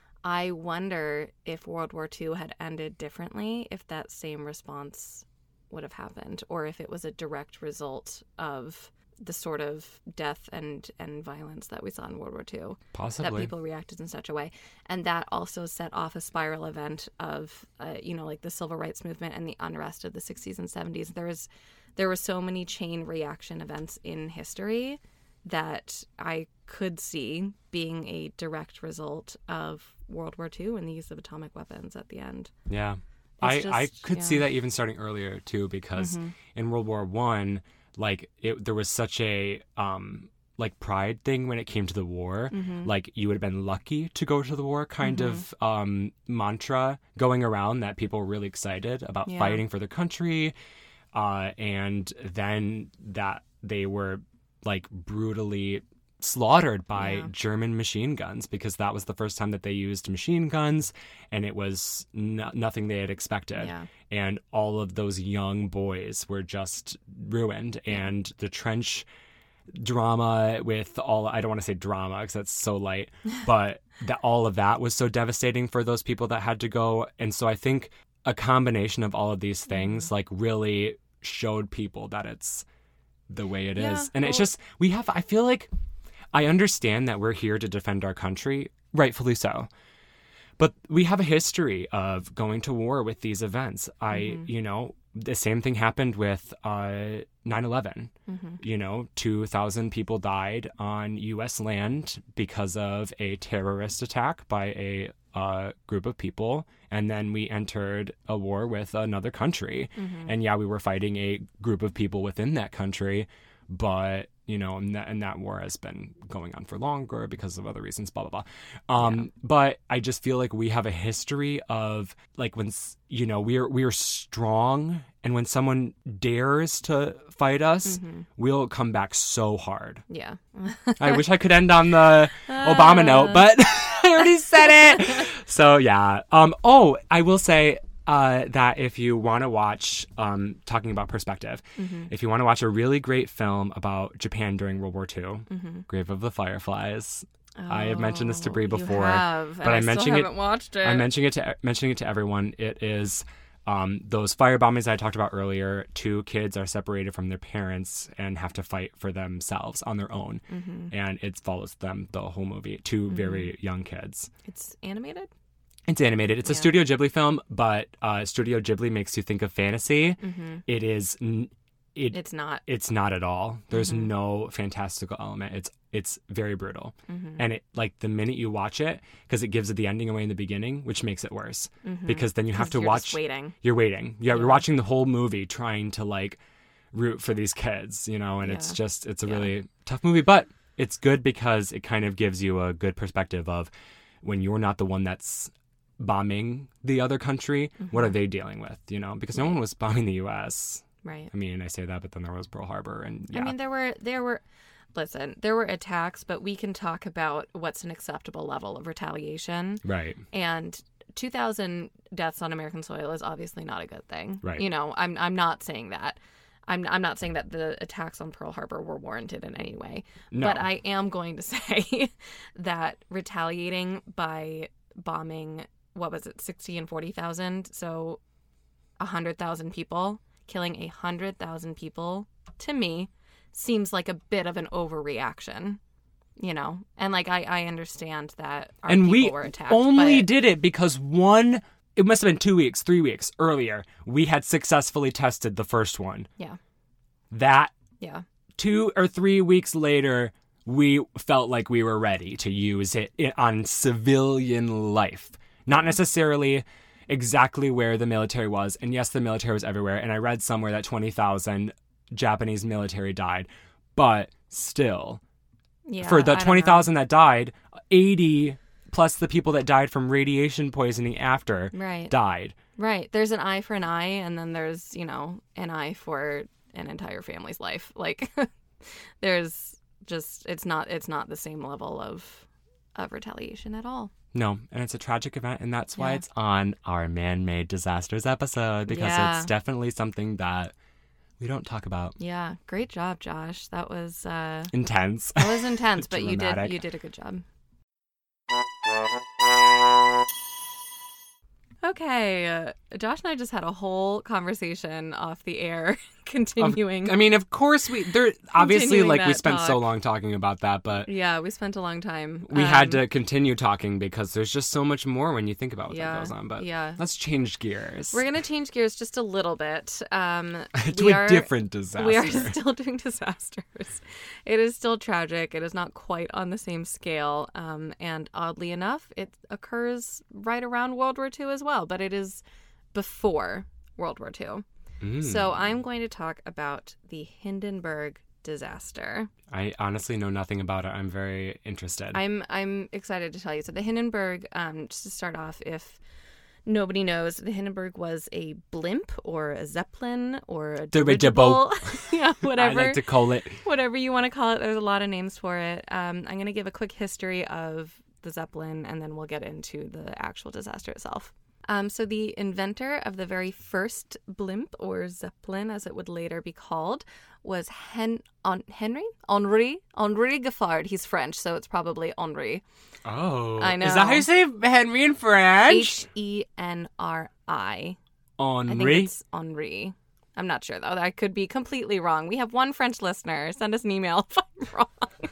I wonder if World War Two had ended differently, if that same response would have happened, or if it was a direct result of the sort of death and, and violence that we saw in World War Two. Possibly. That people reacted in such a way. And that also set off a spiral event of, uh, you know, like the civil rights movement and the unrest of the sixties and seventies. There was, there were so many chain reaction events in history that I could see being a direct result of World War Two and the use of atomic weapons at the end. Yeah. I, It's I just- could yeah. see that even starting earlier too, because Mhm. in World War One, like it, there was such a um like pride thing when it came to the war. Mhm. Like you would have been lucky to go to the war, kind Mhm. of um mantra going around that people were really excited about Yeah. fighting for their country, uh, and then that they were like brutally slaughtered by Yeah. German machine guns, because that was the first time that they used machine guns, and it was no- nothing they had expected. Yeah. And all of those young boys were just ruined. And the trench drama with all, I don't want to say drama because that's so light, but that all of that was so devastating for those people that had to go. And so I think a combination of all of these things like really showed people that it's the way it is. Yeah, And it's well- just, we have, I feel like, I understand that we're here to defend our country, rightfully so. But we have a history of going to war with these events. I, Mhm. you know, the same thing happened with uh, nine eleven. Mhm. You know, two thousand people died on U S land because of a terrorist attack by a uh, group of people. And then we entered a war with another country. Mhm. And yeah, we were fighting a group of people within that country. But, you know, and that, and that war has been going on for longer because of other reasons, blah, blah, blah. Um, Yeah. But I just feel like we have a history of, like, when, s- you know, we're, we're strong. And when someone dares to fight us, Mhm. we'll come back so hard. Yeah. I wish I could end on the Obama note, but I already said it. So, yeah. Um. Oh, I will say uh, that if you want to watch, um, talking about perspective, Mhm. if you want to watch a really great film about Japan during World War Two, Mhm. Grave of the Fireflies. I have mentioned this to Bree Oh, before, you have, but and I'm I mentioning still it- haven't watched it. I'm mentioning it to mentioning it to everyone. It is um, those fire bombings I talked about earlier. Two kids are separated from their parents and have to fight for themselves on their own, Mhm. and it follows them the whole movie. Two very young kids. It's animated. It's animated. It's a Yeah. Studio Ghibli film, but uh, Studio Ghibli makes you think of fantasy. Mm-hmm. It is. N- it. It's not. It's not at all. There's Mhm. no fantastical element. It's it's very brutal. Mm-hmm. And it like the minute you watch it, because it gives it the ending away in the beginning, which makes it worse. Mhm. Because then you have to you're watch. just waiting. You're waiting. Yeah, Yeah. you're watching the whole movie trying to like root for these kids, you know, and it's Yeah. just it's a Yeah. really tough movie, but it's good because it kind of gives you a good perspective of when you're not the one that's bombing the other country, what are Mm-hmm. they dealing with, you know? Because no one was bombing the U S. Right. I mean, I say that, but then there was Pearl Harbor and yeah. I mean, there were there were. Listen, there were attacks, but we can talk about what's an acceptable level of retaliation. right. And two thousand deaths on American soil is obviously not a good thing. Right. You know, I'm I'm not saying that. I'm I'm not saying that the attacks on Pearl Harbor were warranted in any way, No. but I am going to say that retaliating by bombing, what was it, sixty and forty thousand, so a hundred thousand people, killing a hundred thousand people, to me seems like a bit of an overreaction, you know. And like I I understand that our and people we were attacked, only but... did it because one. It must have been two weeks, three weeks earlier. We had successfully tested the first one. Yeah. That Yeah. two or three weeks later, we felt like we were ready to use it on civilian life. Not necessarily exactly where the military was. And yes, the military was everywhere. And I read somewhere that twenty thousand Japanese military died. But still, Yeah, for the I don't know. twenty thousand that died, eighty plus the people that died from radiation poisoning after Right. died. Right. There's an eye for an eye, and then there's, you know, an eye for an entire family's life. Like, there's just, it's not, it's not the same level of, of retaliation at all. No, and it's a tragic event, and that's why Yeah. it's on our man-made disasters episode, because Yeah. it's definitely something that we don't talk about. Yeah. Great job, Josh. That was, uh, Intense. that was intense, but you did, Dramatic. you did a good job. Okay, uh, Josh and I just had a whole conversation off the air, continuing. I mean, of course we. There obviously, Continuing like we that spent so talk. long talking about that, but yeah, we spent a long time. we had Um, to continue talking because there's just so much more when you think about what Yeah, that goes on. But yeah. let's change gears. We're gonna change gears just a little bit. Um, to we a are, different disaster. We are still doing disasters. It is still tragic. It is not quite on the same scale. Um, and oddly enough, it occurs right around World War Two as well, but it is before World War Two. Mm. So I'm going to talk about the Hindenburg disaster. I honestly know nothing about it. I'm very interested. I'm I'm excited to tell you. So the Hindenburg, um, just to start off, if nobody knows, the Hindenburg was a blimp or a zeppelin or a Dirigible. dirigible. Yeah, whatever. I like to call it. Whatever you want to call it. There's a lot of names for it. Um, I'm going to give a quick history of the zeppelin, and then we'll get into the actual disaster itself. Um, so the inventor of the very first blimp, or zeppelin as it would later be called, was Hen- on- Henry? Henri? Henri Giffard. He's French, so it's probably Henri. Oh, I know. Is that how you say Henry in French? H E N R I. I think Henri. it's Henri. I'm not sure, though. I could be completely wrong. We have one French listener. Send us an email if I'm wrong.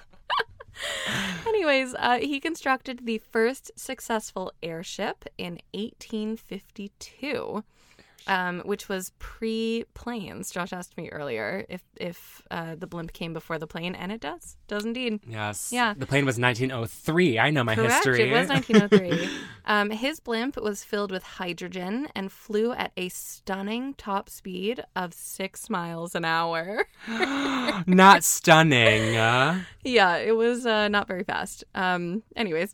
Anyways, uh, he constructed the first successful airship in eighteen fifty-two, um, which was pre-planes. Josh asked me earlier if if uh, the blimp came before the plane, and it does. Does indeed. Yes. Yeah. The plane was nineteen oh three. I know my Correct. history. It was nineteen oh three. um, his blimp was filled with hydrogen and flew at a stunning top speed of six miles an hour. Not stunning. Uh, Yeah, it was uh, not very fast. Um, anyways,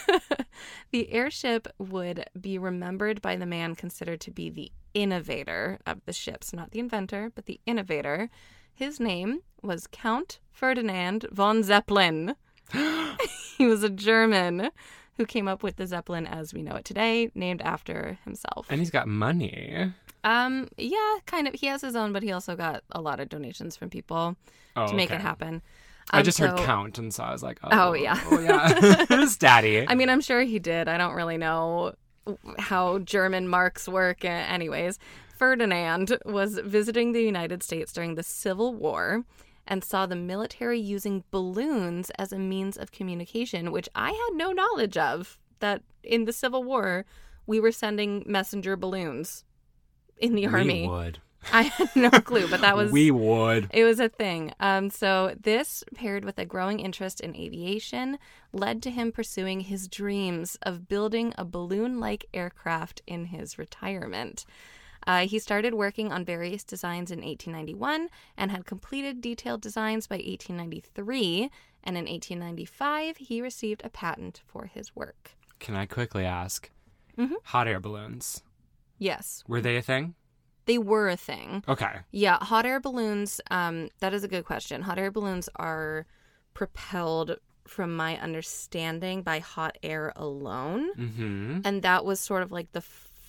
the airship would be remembered by the man considered to be the innovator of the ships, not the inventor, but the innovator. His name was Count Ferdinand von Zeppelin. He was a German who came up with the Zeppelin as we know it today, named after himself. and he's got money. Um, yeah, kind of. He has his own, but he also got a lot of donations from people Oh, to make okay. it happen. I Um, just heard so- count, and so I was like, oh, Oh, yeah. oh yeah, it's daddy. I mean, I'm sure he did. I don't really know how German marks work. Uh, Anyways, Ferdinand was visiting the United States during the Civil War and saw the military using balloons as a means of communication, which I had no knowledge of, that in the Civil War, we were sending messenger balloons in the army. We would. I had no clue, but that was... We would. It was a thing. Um, so this, paired with a growing interest in aviation, led to him pursuing his dreams of building a balloon-like aircraft in his retirement. Uh, he started working on various designs in eighteen ninety-one and had completed detailed designs by eighteen ninety-three. And in eighteen ninety-five, he received a patent for his work. Can I quickly ask? Mhm. Hot air balloons. Yes, Were they a thing? they were a thing. Okay. Yeah, hot air balloons, um, that is a good question. Hot air balloons are propelled, from my understanding, by hot air alone. Mm-hmm. And that was sort of like the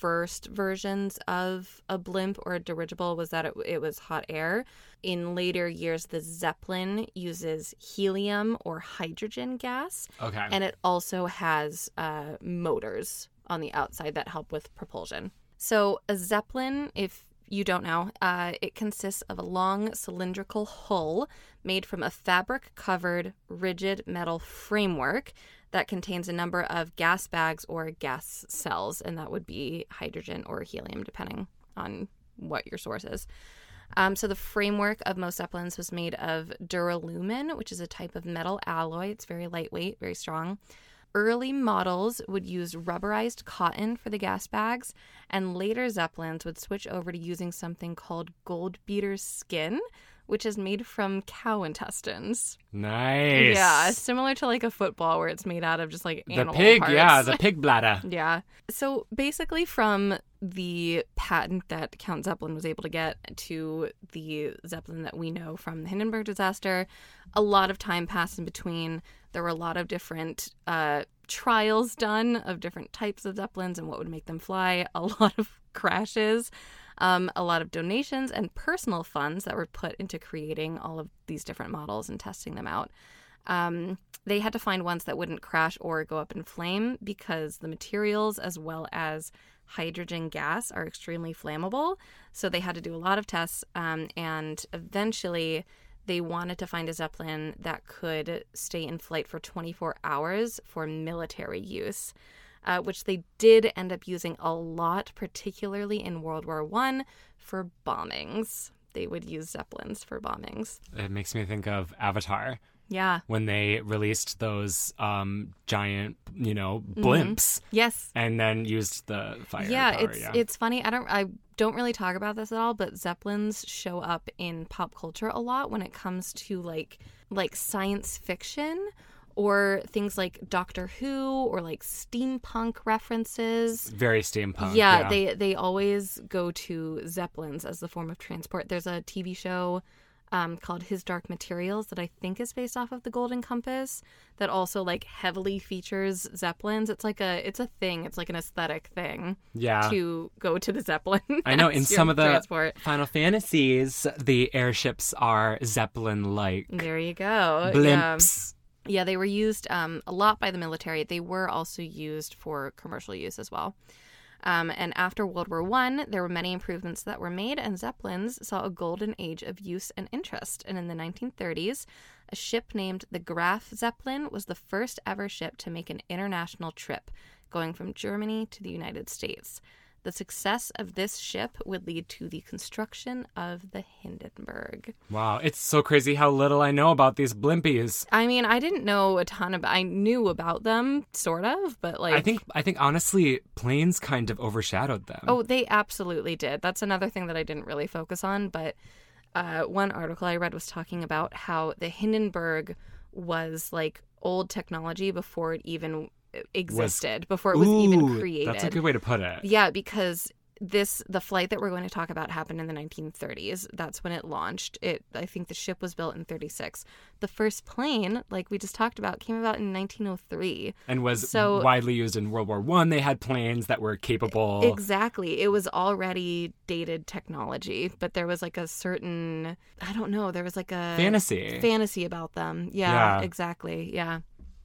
first versions of a blimp or a dirigible was that it, it was hot air. In later years, the Zeppelin uses helium or hydrogen gas. Okay. And it also has uh, motors on the outside that help with propulsion. So a Zeppelin, if you don't know, uh, it consists of a long cylindrical hull made from a fabric-covered rigid metal framework that contains a number of gas bags or gas cells, and that would be hydrogen or helium, depending on what your source is. Um, so the framework of most Zeppelins was made of duralumin, which is a type of metal alloy. It's very lightweight, very strong. Early models would use rubberized cotton for the gas bags, and later Zeppelins would switch over to using something called gold beater skin, which is made from cow intestines. Nice. Yeah, similar to like a football where it's made out of just like The animal pig, parts. yeah, the pig bladder. Yeah. So basically from the patent that Count Zeppelin was able to get to the Zeppelin that we know from the Hindenburg disaster, a lot of time passed in between. There were a lot of different uh, trials done of different types of Zeppelins and what would make them fly, a lot of crashes, um, a lot of donations and personal funds that were put into creating all of these different models and testing them out. Um, they had to find ones that wouldn't crash or go up in flame because the materials as well as hydrogen gas are extremely flammable. So they had to do a lot of tests, um, and eventually they wanted to find a Zeppelin that could stay in flight for twenty-four hours for military use, uh, which they did end up using a lot, particularly in World War One, for bombings. They would use Zeppelins for bombings. It makes me think of Avatar. Yeah. When they released those um, giant, you know, blimps, Mm-hmm. Yes. and then used the fire Yeah, power. it's yeah, it's funny. I don't I don't really talk about this at all, but Zeppelins show up in pop culture a lot when it comes to like like science fiction or things like Doctor Who or like steampunk references. very steampunk. Yeah, Yeah, they they always go to Zeppelins as the form of transport. There's a T V show um, called His Dark Materials that I think is based off of the Golden Compass that also like heavily features Zeppelins. It's like a it's a thing. It's like an aesthetic thing yeah. to go to the Zeppelin. I know in as your some of the transport. Final Fantasies, the airships are Zeppelin-like There you go. blimps. Yeah. yeah, they were used um, a lot by the military. They were also used for commercial use as well. Um, and after World War One, there were many improvements that were made, and Zeppelins saw a golden age of use and interest. And in the nineteen thirties, a ship named the Graf Zeppelin was the first ever ship to make an international trip, going from Germany to the United States. The success of this ship would lead to the construction of the Hindenburg. Wow, it's so crazy how little I know about these blimpies. I mean, I didn't know a ton about. I knew about them, sort of, but like I think I think honestly, planes kind of overshadowed them. Oh, they absolutely did. That's another thing that I didn't really focus on, but uh, one article I read was talking about how the Hindenburg was like old technology before it even existed, before it was Ooh, even created. That's a good way to put it. Yeah, because this the flight that we're going to talk about happened in the nineteen thirties. That's when it launched. It I think the ship was built in thirty-six. The first plane, like we just talked about, came about in nineteen oh three. And was So- widely used in World War One. They had planes that were capable. Exactly. It was already dated technology, but there was like a certain, I don't know, there was like a Fantasy. fantasy about them. Yeah, Yeah. exactly. Yeah.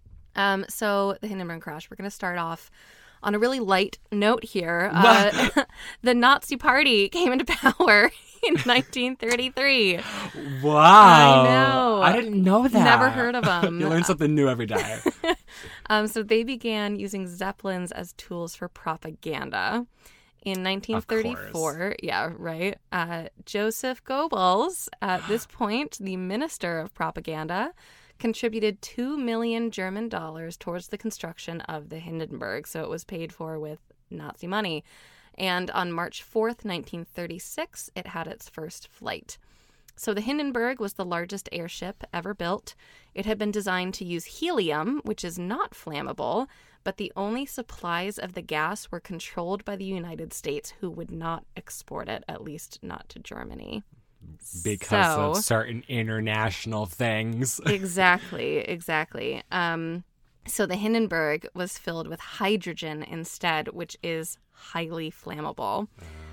Um, so the Hindenburg crash, we're going to start off on a really light note here. Uh, the Nazi Party came into power in nineteen thirty-three. Wow. I know. I didn't know that. Never heard of 'em. You learn something new every day. Um, so they began using Zeppelins as tools for propaganda. In nineteen thirty-four, yeah, right. Uh, Joseph Goebbels, at this point, the minister of propaganda, contributed two million German dollars towards the construction of the Hindenburg. So it was paid for with Nazi money. And on March fourth, nineteen thirty-six, it had its first flight. So the Hindenburg was the largest airship ever built. It had been designed to use helium, which is not flammable, but the only supplies of the gas were controlled by the United States, who would not export it, at least not to Germany. Because So- of certain international things. Exactly, exactly. Um, So the Hindenburg was filled with hydrogen instead, which is highly flammable.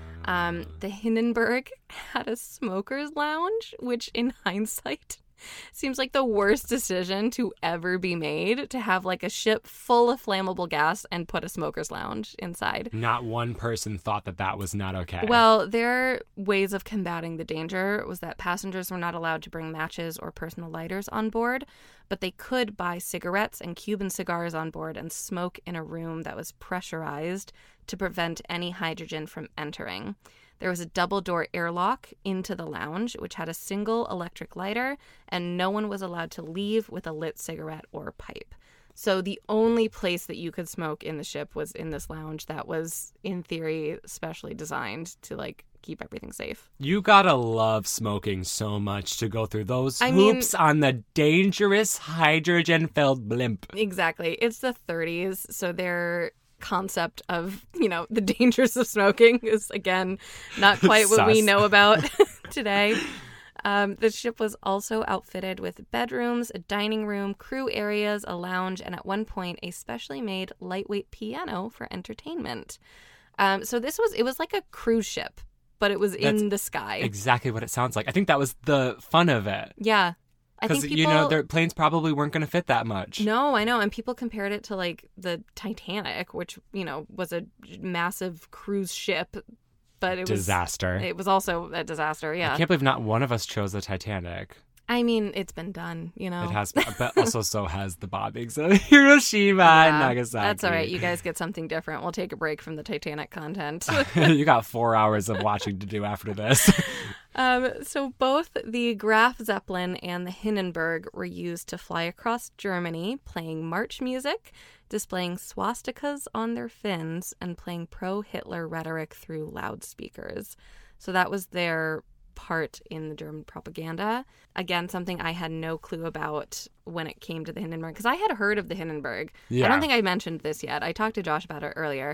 Um, the Hindenburg had a smoker's lounge, which in hindsight seems like the worst decision to ever be made, to have like a ship full of flammable gas and put a smoker's lounge inside. Not one person thought that that was not okay. Well, their ways of combating the danger was that passengers were not allowed to bring matches or personal lighters on board, but they could buy cigarettes and Cuban cigars on board and smoke in a room that was pressurized to prevent any hydrogen from entering. There was a double-door airlock into the lounge, which had a single electric lighter, and no one was allowed to leave with a lit cigarette or pipe. So the only place that you could smoke in the ship was in this lounge that was, in theory, specially designed to, like, keep everything safe. You gotta love smoking so much to go through those I hoops mean- on the dangerous hydrogen-filled blimp. Exactly. It's the thirties, so their concept of, you know, the dangers of smoking is, again, not quite what we Sus. know about today. Um, the ship was also outfitted with bedrooms, a dining room, crew areas, a lounge, and at one point a specially made lightweight piano for entertainment. Um, so this was, it was like a cruise ship, but it was in That's the sky. Exactly what it sounds like. I think that was the fun of it. Yeah. I think Because, people... you know, their planes probably weren't going to fit that much. No, I know. And people compared it to like the Titanic, which, you know, was a massive cruise ship, but it Disaster. was it was also a disaster. Yeah. I can't believe not one of us chose the Titanic. I mean, it's been done, you know. It has, but also so has the bombings of Hiroshima and Yeah, Nagasaki. That's all right. You guys get something different. We'll take a break from the Titanic content. You got four hours of watching to do after this. Um, so both the Graf Zeppelin and the Hindenburg were used to fly across Germany, playing march music, displaying swastikas on their fins, and playing pro-Hitler rhetoric through loudspeakers. So that was their part in the German propaganda. Again, something I had no clue about when it came to the Hindenburg, because I had heard of the Hindenburg. Yeah. I don't think I mentioned this yet. I talked to Josh about it earlier.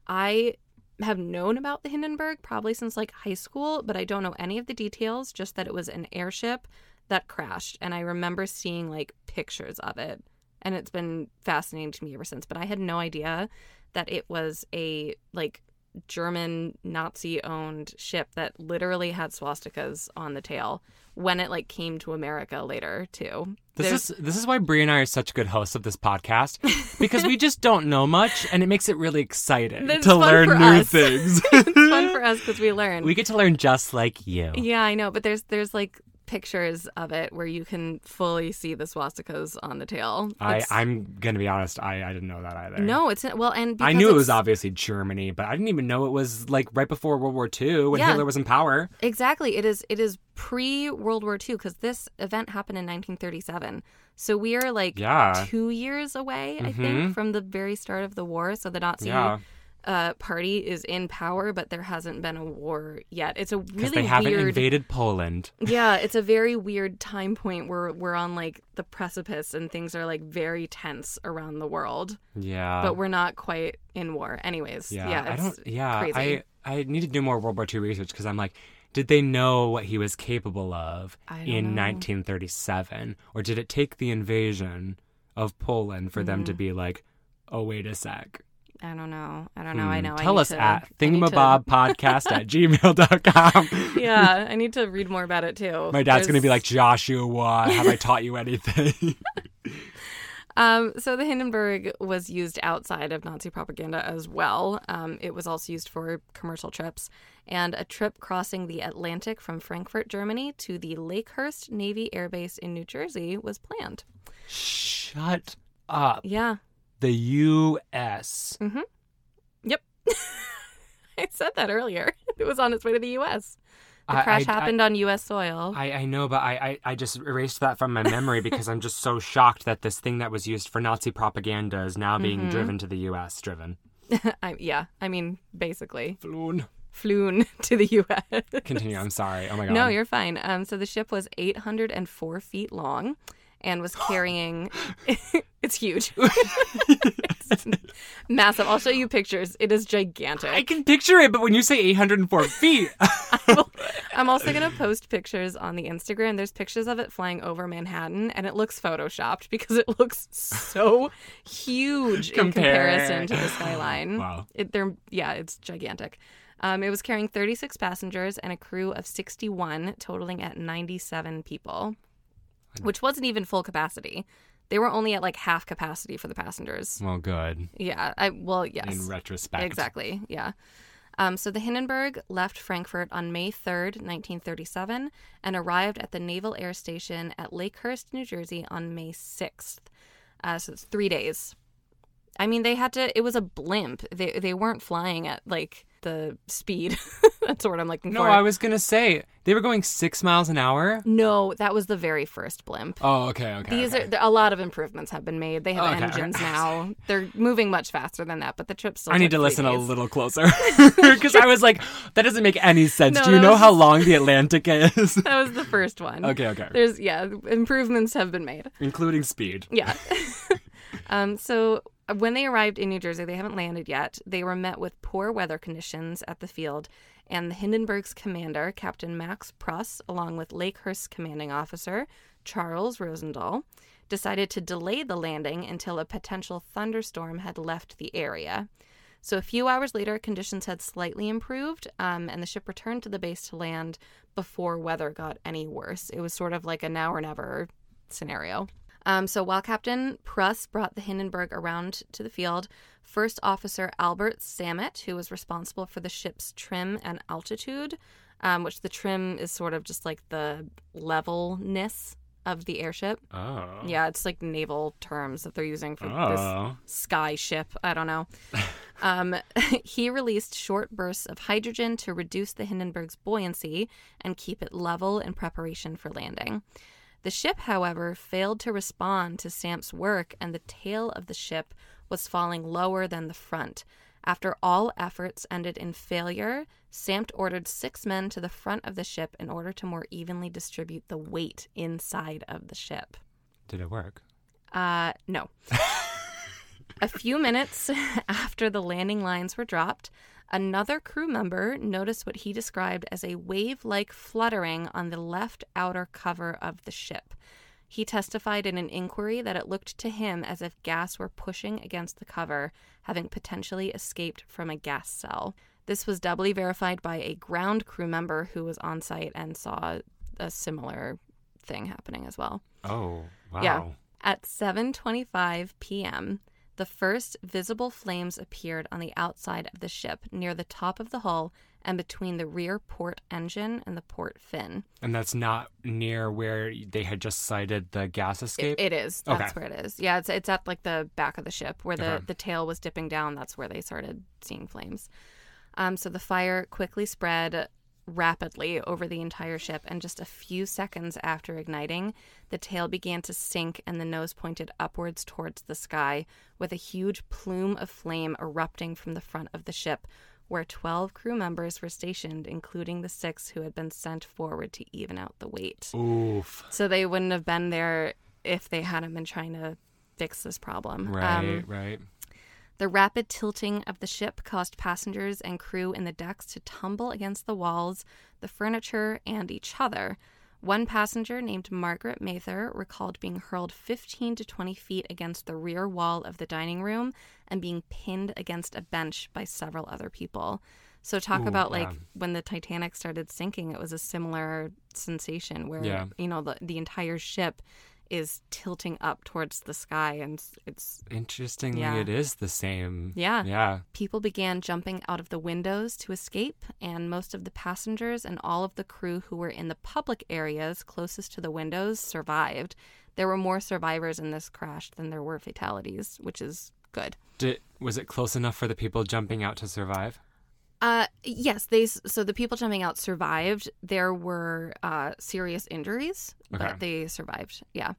I have known about the Hindenburg probably since like high school, but I don't know any of the details, just that it was an airship that crashed. And I remember seeing like pictures of it, and it's been fascinating to me ever since. But I had no idea that it was a like German Nazi-owned ship that literally had swastikas on the tail when it like came to America later too. This There's- is this is why Brie and I are such good hosts of this podcast, because we just don't know much, and it makes it really exciting It's to fun learn for new us. things. It's fun for us because we learn. We get to learn just like you. Yeah, I know, but there's there's like pictures of it where you can fully see the swastikas on the tail. I, It's- I'm gonna be honest. I, I didn't know that either. no, it's well, and I because knew it was it's- obviously Germany, but I didn't even know it was like right before World War Two when Yeah. Hitler was in power. Exactly. It is it is pre World War Two because this event happened in nineteen thirty-seven. So we are like Yeah. two years away, I Mhm. think, from the very start of the war. So the Nazi Yeah, uh, party is in power, but there hasn't been a war yet. It's a because really they haven't weird. invaded Poland. Yeah, it's a very weird time point where we're on like the precipice and things are like very tense around the world, Yeah, but we're not quite in war. Anyways, yeah. yeah, I it's don't. Yeah, crazy. I I need to do more World War Two research because I'm like, did they know what he was capable of I don't in know. nineteen thirty-seven, or did it take the invasion of Poland for them to Mm-hmm. be like, oh wait a sec? I don't know. I don't know. I Hmm. know. I Tell need us to, at I need to- thingamabobpodcast at gmail dot com. Yeah, I need to read more about it too. My dad's going to be like, There's- Joshua, have I taught you anything? Um, so the Hindenburg was used outside of Nazi propaganda as well. Um, it was also used for commercial trips. And a trip crossing the Atlantic from Frankfurt, Germany to the Lakehurst Navy Air Base in New Jersey was planned. Shut up. Yeah. The U S Yep. I said that earlier. It was on its way to the U S. The I- crash I- happened on U S soil. I, I know, but I, I, I just erased that from my memory because I'm just so shocked that this thing that was used for Nazi propaganda is now being Mm-hmm. driven to the U S. Driven. I, yeah, I mean, basically, Flown. flown to the U S. Continue. I'm sorry. Oh my god. No, you're fine. Um, so the ship was eight hundred four feet long, and was carrying... It's huge. It's massive. I'll show you pictures. It is gigantic. I can picture it, but when you say eight hundred four feet... I'm also going to post pictures on the Instagram. There's pictures of it flying over Manhattan, and it looks photoshopped because it looks so huge in comparison to the skyline. Wow. It, they're, yeah, it's gigantic. Um, it was carrying thirty-six passengers and a crew of sixty-one, totaling at ninety-seven people, which wasn't even full capacity. They were only at like half capacity for the passengers. Well, good. Yeah. I well, yes. In retrospect. Exactly. Yeah. Um, so the Hindenburg left Frankfurt on May third, nineteen thirty-seven, and arrived at the Naval Air Station at Lakehurst, New Jersey on May sixth. Uh, so it's three days. I mean, they had to, it was a blimp. They they weren't flying at like the speed. That's what I'm looking no, for. No, I was going to say, they were going six miles an hour? No, that was the very first blimp. Oh, okay, okay. These okay. are, a lot of improvements have been made. They have okay, engines okay. now. They're moving much faster than that, but the trip still I need took to listen days. a little closer. Because I was like, that doesn't make any sense. No, Do you that know was how just- long the Atlantic is? That was the first one. Okay, okay. There's, yeah, improvements have been made. Including speed. Yeah. um, so when they arrived in New Jersey, they haven't landed yet. They were met with poor weather conditions at the field, and the Hindenburg's commander, Captain Max Pruss, along with Lakehurst's commanding officer, Charles Rosendahl, decided to delay the landing until a potential thunderstorm had left the area. So a few hours later, conditions had slightly improved, um, and the ship returned to the base to land before weather got any worse. It was sort of like a now or never scenario. Um, so while Captain Pruss brought the Hindenburg around to the field, First Officer Albert Samet, who was responsible for the ship's trim and altitude, um, which the trim is sort of just like the levelness of the airship. Oh. Yeah, it's like naval terms that they're using for Oh. this sky ship. I don't know. um, he released short bursts of hydrogen to reduce the Hindenburg's buoyancy and keep it level in preparation for landing. The ship, however, failed to respond to Samp's work, and the tail of the ship was falling lower than the front. After all efforts ended in failure, Samp ordered six men to the front of the ship in order to more evenly distribute the weight inside of the ship. Did it work? Uh, no. A few minutes after the landing lines were dropped, another crew member noticed what he described as a wave-like fluttering on the left outer cover of the ship. He testified in an inquiry that it looked to him as if gas were pushing against the cover, having potentially escaped from a gas cell. This was doubly verified by a ground crew member who was on site and saw a similar thing happening as well. Oh, wow. Yeah. At seven twenty-five p.m., the first visible flames appeared on the outside of the ship near the top of the hull and between the rear port engine and the port fin. And that's not near where they had just sighted the gas escape? It, it is. That's Okay. where it is. Yeah, it's it's at like the back of the ship where the, Okay. the tail was dipping down. That's where they started seeing flames. Um, so the fire quickly spread rapidly over the entire ship, and just a few seconds after igniting, the tail began to sink and the nose pointed upwards towards the sky, with a huge plume of flame erupting from the front of the ship, where twelve crew members were stationed, including the six who had been sent forward to even out the weight. Oof. So they wouldn't have been there if they hadn't been trying to fix this problem. Right, Um, right. The rapid tilting of the ship caused passengers and crew in the decks to tumble against the walls, the furniture, and each other. One passenger named Margaret Mather recalled being hurled fifteen to twenty feet against the rear wall of the dining room and being pinned against a bench by several other people. So talk Ooh, about yeah. like when the Titanic started sinking, it was a similar sensation where, Yeah. you know, the, the entire ship is tilting up towards the sky, and it's Interestingly, Yeah. it is the same. Yeah. Yeah. people began jumping out of the windows to escape, and most of the passengers and all of the crew who were in the public areas closest to the windows survived. There were more survivors in this crash than there were fatalities, which is good. Did, was it close enough for the people jumping out to survive? Uh, yes, they. So the people jumping out survived. There were uh, serious injuries, Okay. but they survived. Yeah.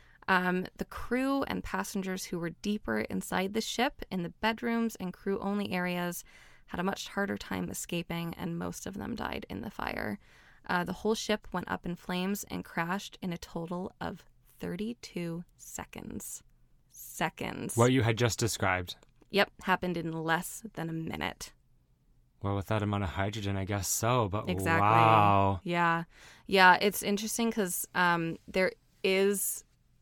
Um, the crew and passengers who were deeper inside the ship, in the bedrooms and crew-only areas, had a much harder time escaping, and most of them died in the fire. Uh, the whole ship went up in flames and crashed in a total of thirty-two seconds. Seconds. What you had just described. Yep, happened in less than a minute. Well, with that amount of hydrogen, I guess so, but Exactly. wow. Yeah. Yeah, it's interesting because um, there is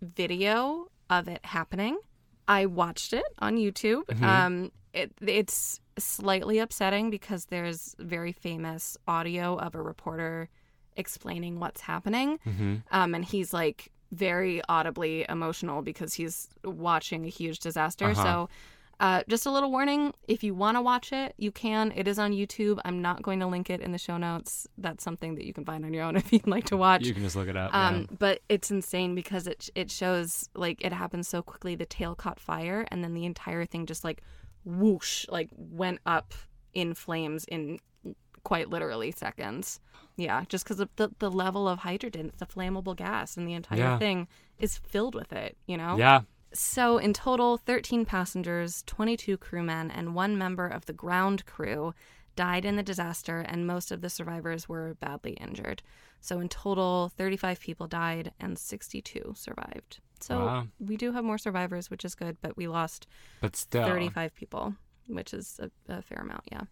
video of it happening. I watched it on YouTube. Mm-hmm. Um, it, it's slightly upsetting because there's very famous audio of a reporter explaining what's happening. Mm-hmm. Um, and he's like very audibly emotional because he's watching a huge disaster. Uh-huh. So uh, just a little warning, if you want to watch it, you can. It is on YouTube. I'm not going to link it in the show notes. That's something that you can find on your own if you'd like to watch. You can just look it up. Um, yeah. But it's insane because it it shows like it happened so quickly. The tail caught fire and then the entire thing just like whoosh, like went up in flames in quite literally seconds. Yeah, just because of the, the level of hydrogen, it's a flammable gas and the entire Yeah. thing is filled with it, you know? Yeah. So in total, thirteen passengers, twenty-two crewmen, and one member of the ground crew died in the disaster, and most of the survivors were badly injured. So in total, thirty-five people died and sixty-two survived. So Wow. we do have more survivors, which is good, but we lost But still. thirty-five people, which is a, a fair amount, yeah.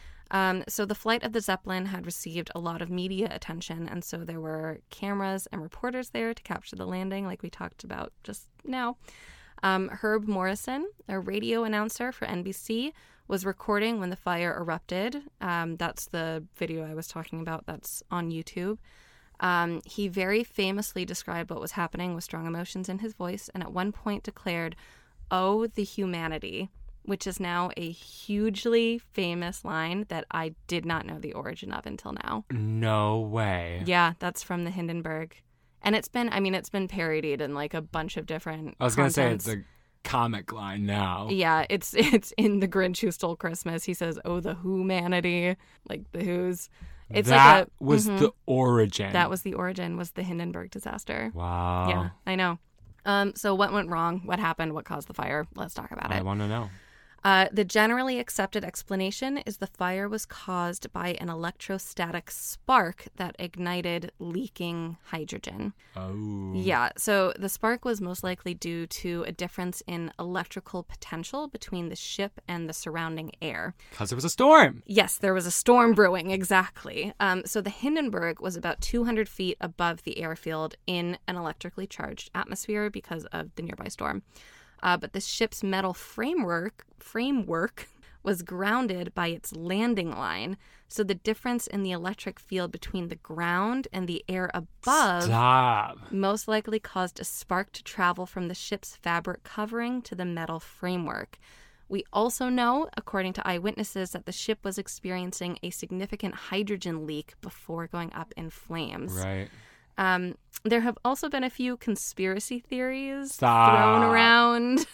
Um, so the flight of the Zeppelin had received a lot of media attention, and so there were cameras and reporters there to capture the landing, like we talked about just now. Um, Herb Morrison, a radio announcer for N B C, was recording when the fire erupted. Um, that's the video I was talking about that's on YouTube. Um, he very famously described what was happening with strong emotions in his voice, and at one point declared, "Oh, the humanity," which is now a hugely famous line that I did not know the origin of until now. No way. Yeah, that's from the Hindenburg. And it's been, I mean, it's been parodied in like a bunch of different I was going to say contents. it's a comic line now. Yeah, it's it's in The Grinch Who Stole Christmas. He says, "Oh, the humanity," like the Who's. It's that like a, was mhm. the origin. That was the origin, was the Hindenburg disaster. Wow. Yeah, I know. Um, so what went wrong? What happened? What caused the fire? Let's talk about I it. want to know. Uh, the generally accepted explanation is the fire was caused by an electrostatic spark that ignited leaking hydrogen. Oh. Yeah, so the spark was most likely due to a difference in electrical potential between the ship and the surrounding air. Because it was a storm. Yes, there was a storm brewing, exactly. Um, so the Hindenburg was about two hundred feet above the airfield in an electrically charged atmosphere because of the nearby storm. Uh, but the ship's metal framework framework was grounded by its landing line. So the difference in the electric field between the ground and the air above Stop. most likely caused a spark to travel from the ship's fabric covering to the metal framework. We also know, according to eyewitnesses, that the ship was experiencing a significant hydrogen leak before going up in flames. Right. Um, there have also been a few conspiracy theories Stop. thrown around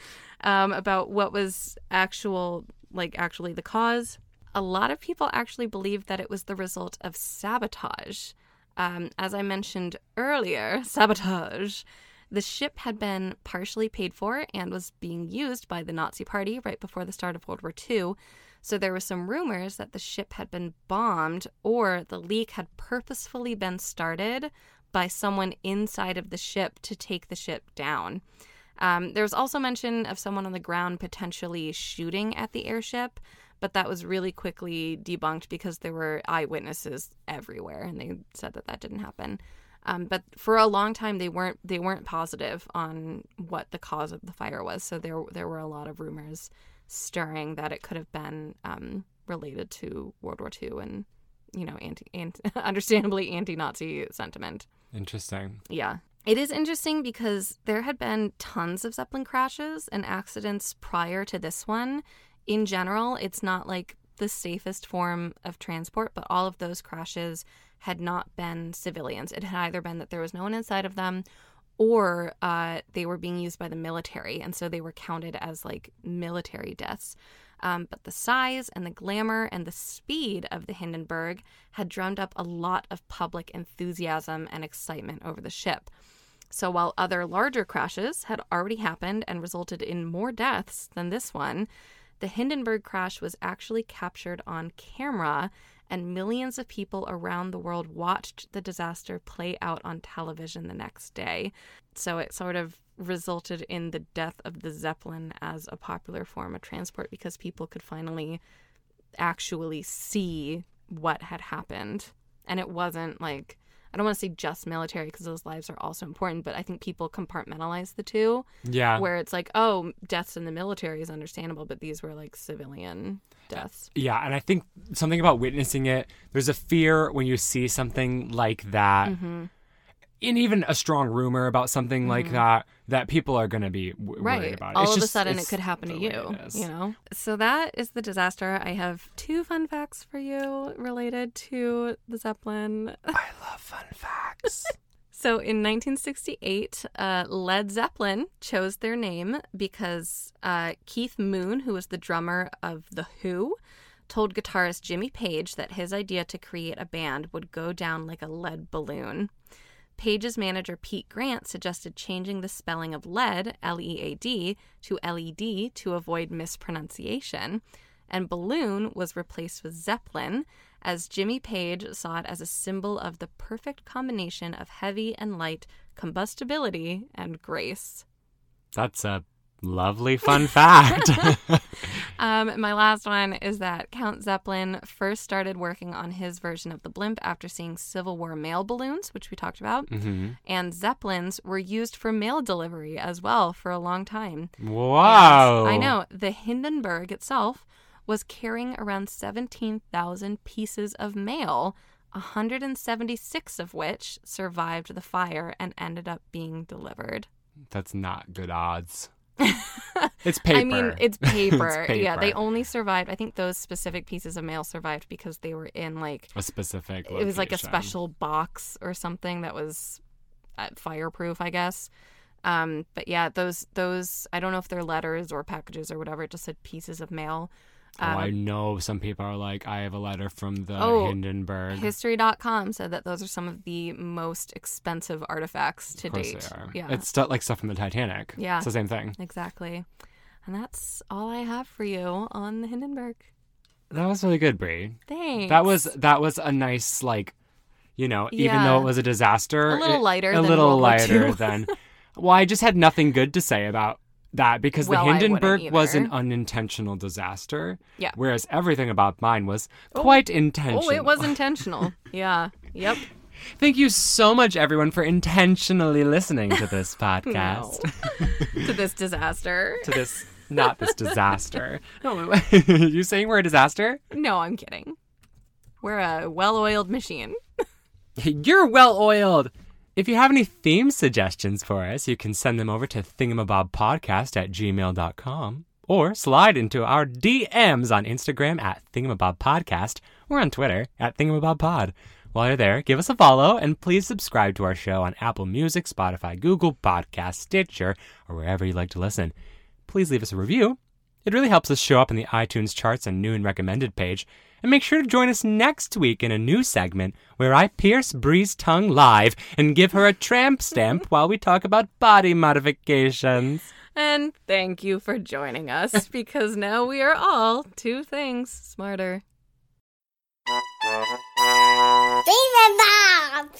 um, about what was actual, like actually the cause. A lot of people actually believe that it was the result of sabotage. Um, as I mentioned earlier, sabotage. The ship had been partially paid for and was being used by the Nazi Party right before the start of World War Two. So there were some rumors that the ship had been bombed or the leak had purposefully been started by someone inside of the ship to take the ship down. Um, there was also mention of someone on the ground potentially shooting at the airship, but that was really quickly debunked because there were eyewitnesses everywhere, and they said that that didn't happen. Um, but for a long time, they weren't they weren't positive on what the cause of the fire was. So there there were a lot of rumors stirring that it could have been um, related to World War Two and, you know, anti, anti understandably anti-Nazi sentiment. Interesting. Yeah. It is interesting because there had been tons of Zeppelin crashes and accidents prior to this one. In general, it's not like the safest form of transport, but all of those crashes had not been civilians. It had either been that there was no one inside of them or uh, they were being used by the military, and so they were counted as like military deaths. Um, but the size and the glamour and the speed of the Hindenburg had drummed up a lot of public enthusiasm and excitement over the ship. So while other larger crashes had already happened and resulted in more deaths than this one, The Hindenburg crash was actually captured on camera, and millions of people around the world watched the disaster play out on television the next day. So it sort of resulted in the death of the Zeppelin as a popular form of transport because people could finally actually see what had happened. And it wasn't like, I don't want to say just military because those lives are also important, but I think people compartmentalize the two. Yeah. Where it's like, oh, deaths in the military is understandable, but these were like civilian deaths. Yeah, and I think something about witnessing it, there's a fear when you see something like that, Mm-hmm. and even a strong rumor about something mm-hmm. like that, that people are going to be w- right. worried about it. All It's of just, a sudden, it it's could happen to the you, way it is. you know? So that is the disaster. I have two fun facts for you related to the Zeppelin. I love fun facts. So in nineteen sixty-eight, uh, Led Zeppelin chose their name because uh, Keith Moon, who was the drummer of The Who, told guitarist Jimmy Page that his idea to create a band would go down like a lead balloon. Page's manager Pete Grant suggested changing the spelling of lead, L E A D, to L E D to avoid mispronunciation. And balloon was replaced with Zeppelin, as Jimmy Page saw it as a symbol of the perfect combination of heavy and light combustibility and grace. That's a lovely fun fact. um, my last one is that Count Zeppelin first started working on his version of the blimp after seeing Civil War mail balloons, which we talked about. Mm-hmm. And Zeppelins were used for mail delivery as well for a long time. Wow. And I know. The Hindenburg itself was carrying around seventeen thousand pieces of mail, one hundred seventy-six of which survived the fire and ended up being delivered. That's not good odds. It's paper. I mean, it's paper. It's paper. Yeah, they only survived. I think those specific pieces of mail survived because they were in like a specific location. It was like a special box or something that was uh, fireproof, I guess. Um, but yeah, those those I don't know if they're letters or packages or whatever. It just said pieces of mail. Oh, Um, I know some people are like, I have a letter from the Oh, Hindenburg. History dot com said that those are some of the most expensive artifacts to Of course date. they are. Yeah, It's stu- like stuff from the Titanic. Yeah. It's the same thing. exactly. And that's all I have for you on the Hindenburg. That was really good, Brie. Thanks. That was that was a nice, like, you know, even Yeah. though it was a disaster. A little it- lighter A than little World War lighter Two. than. Well, I just had nothing good to say about that because Well, I the wouldn't Hindenburg was an either. unintentional disaster. Yeah. Whereas everything about mine was quite intentional. Oh, it was intentional. Yeah. Yep. Thank you so much, everyone, for intentionally listening to this podcast. No. To this disaster. to this, not this disaster. No, you saying we're a disaster? No, I'm kidding. We're a well-oiled machine. You're well-oiled. If you have any theme suggestions for us, you can send them over to thingamabobpodcast at gmail dot com or slide into our D Ms on Instagram at thingamabobpodcast or on Twitter at thingamabobpod. While you're there, give us a follow and please subscribe to our show on Apple Music, Spotify, Google Podcasts, Stitcher, or wherever you like to listen. Please leave us a review. It really helps us show up in the iTunes charts and new and recommended page. And make sure to join us next week in a new segment where I pierce Brie's tongue live and give her a tramp stamp while we talk about body modifications. And thank you for joining us, because now we are all two things smarter. Thingamabob!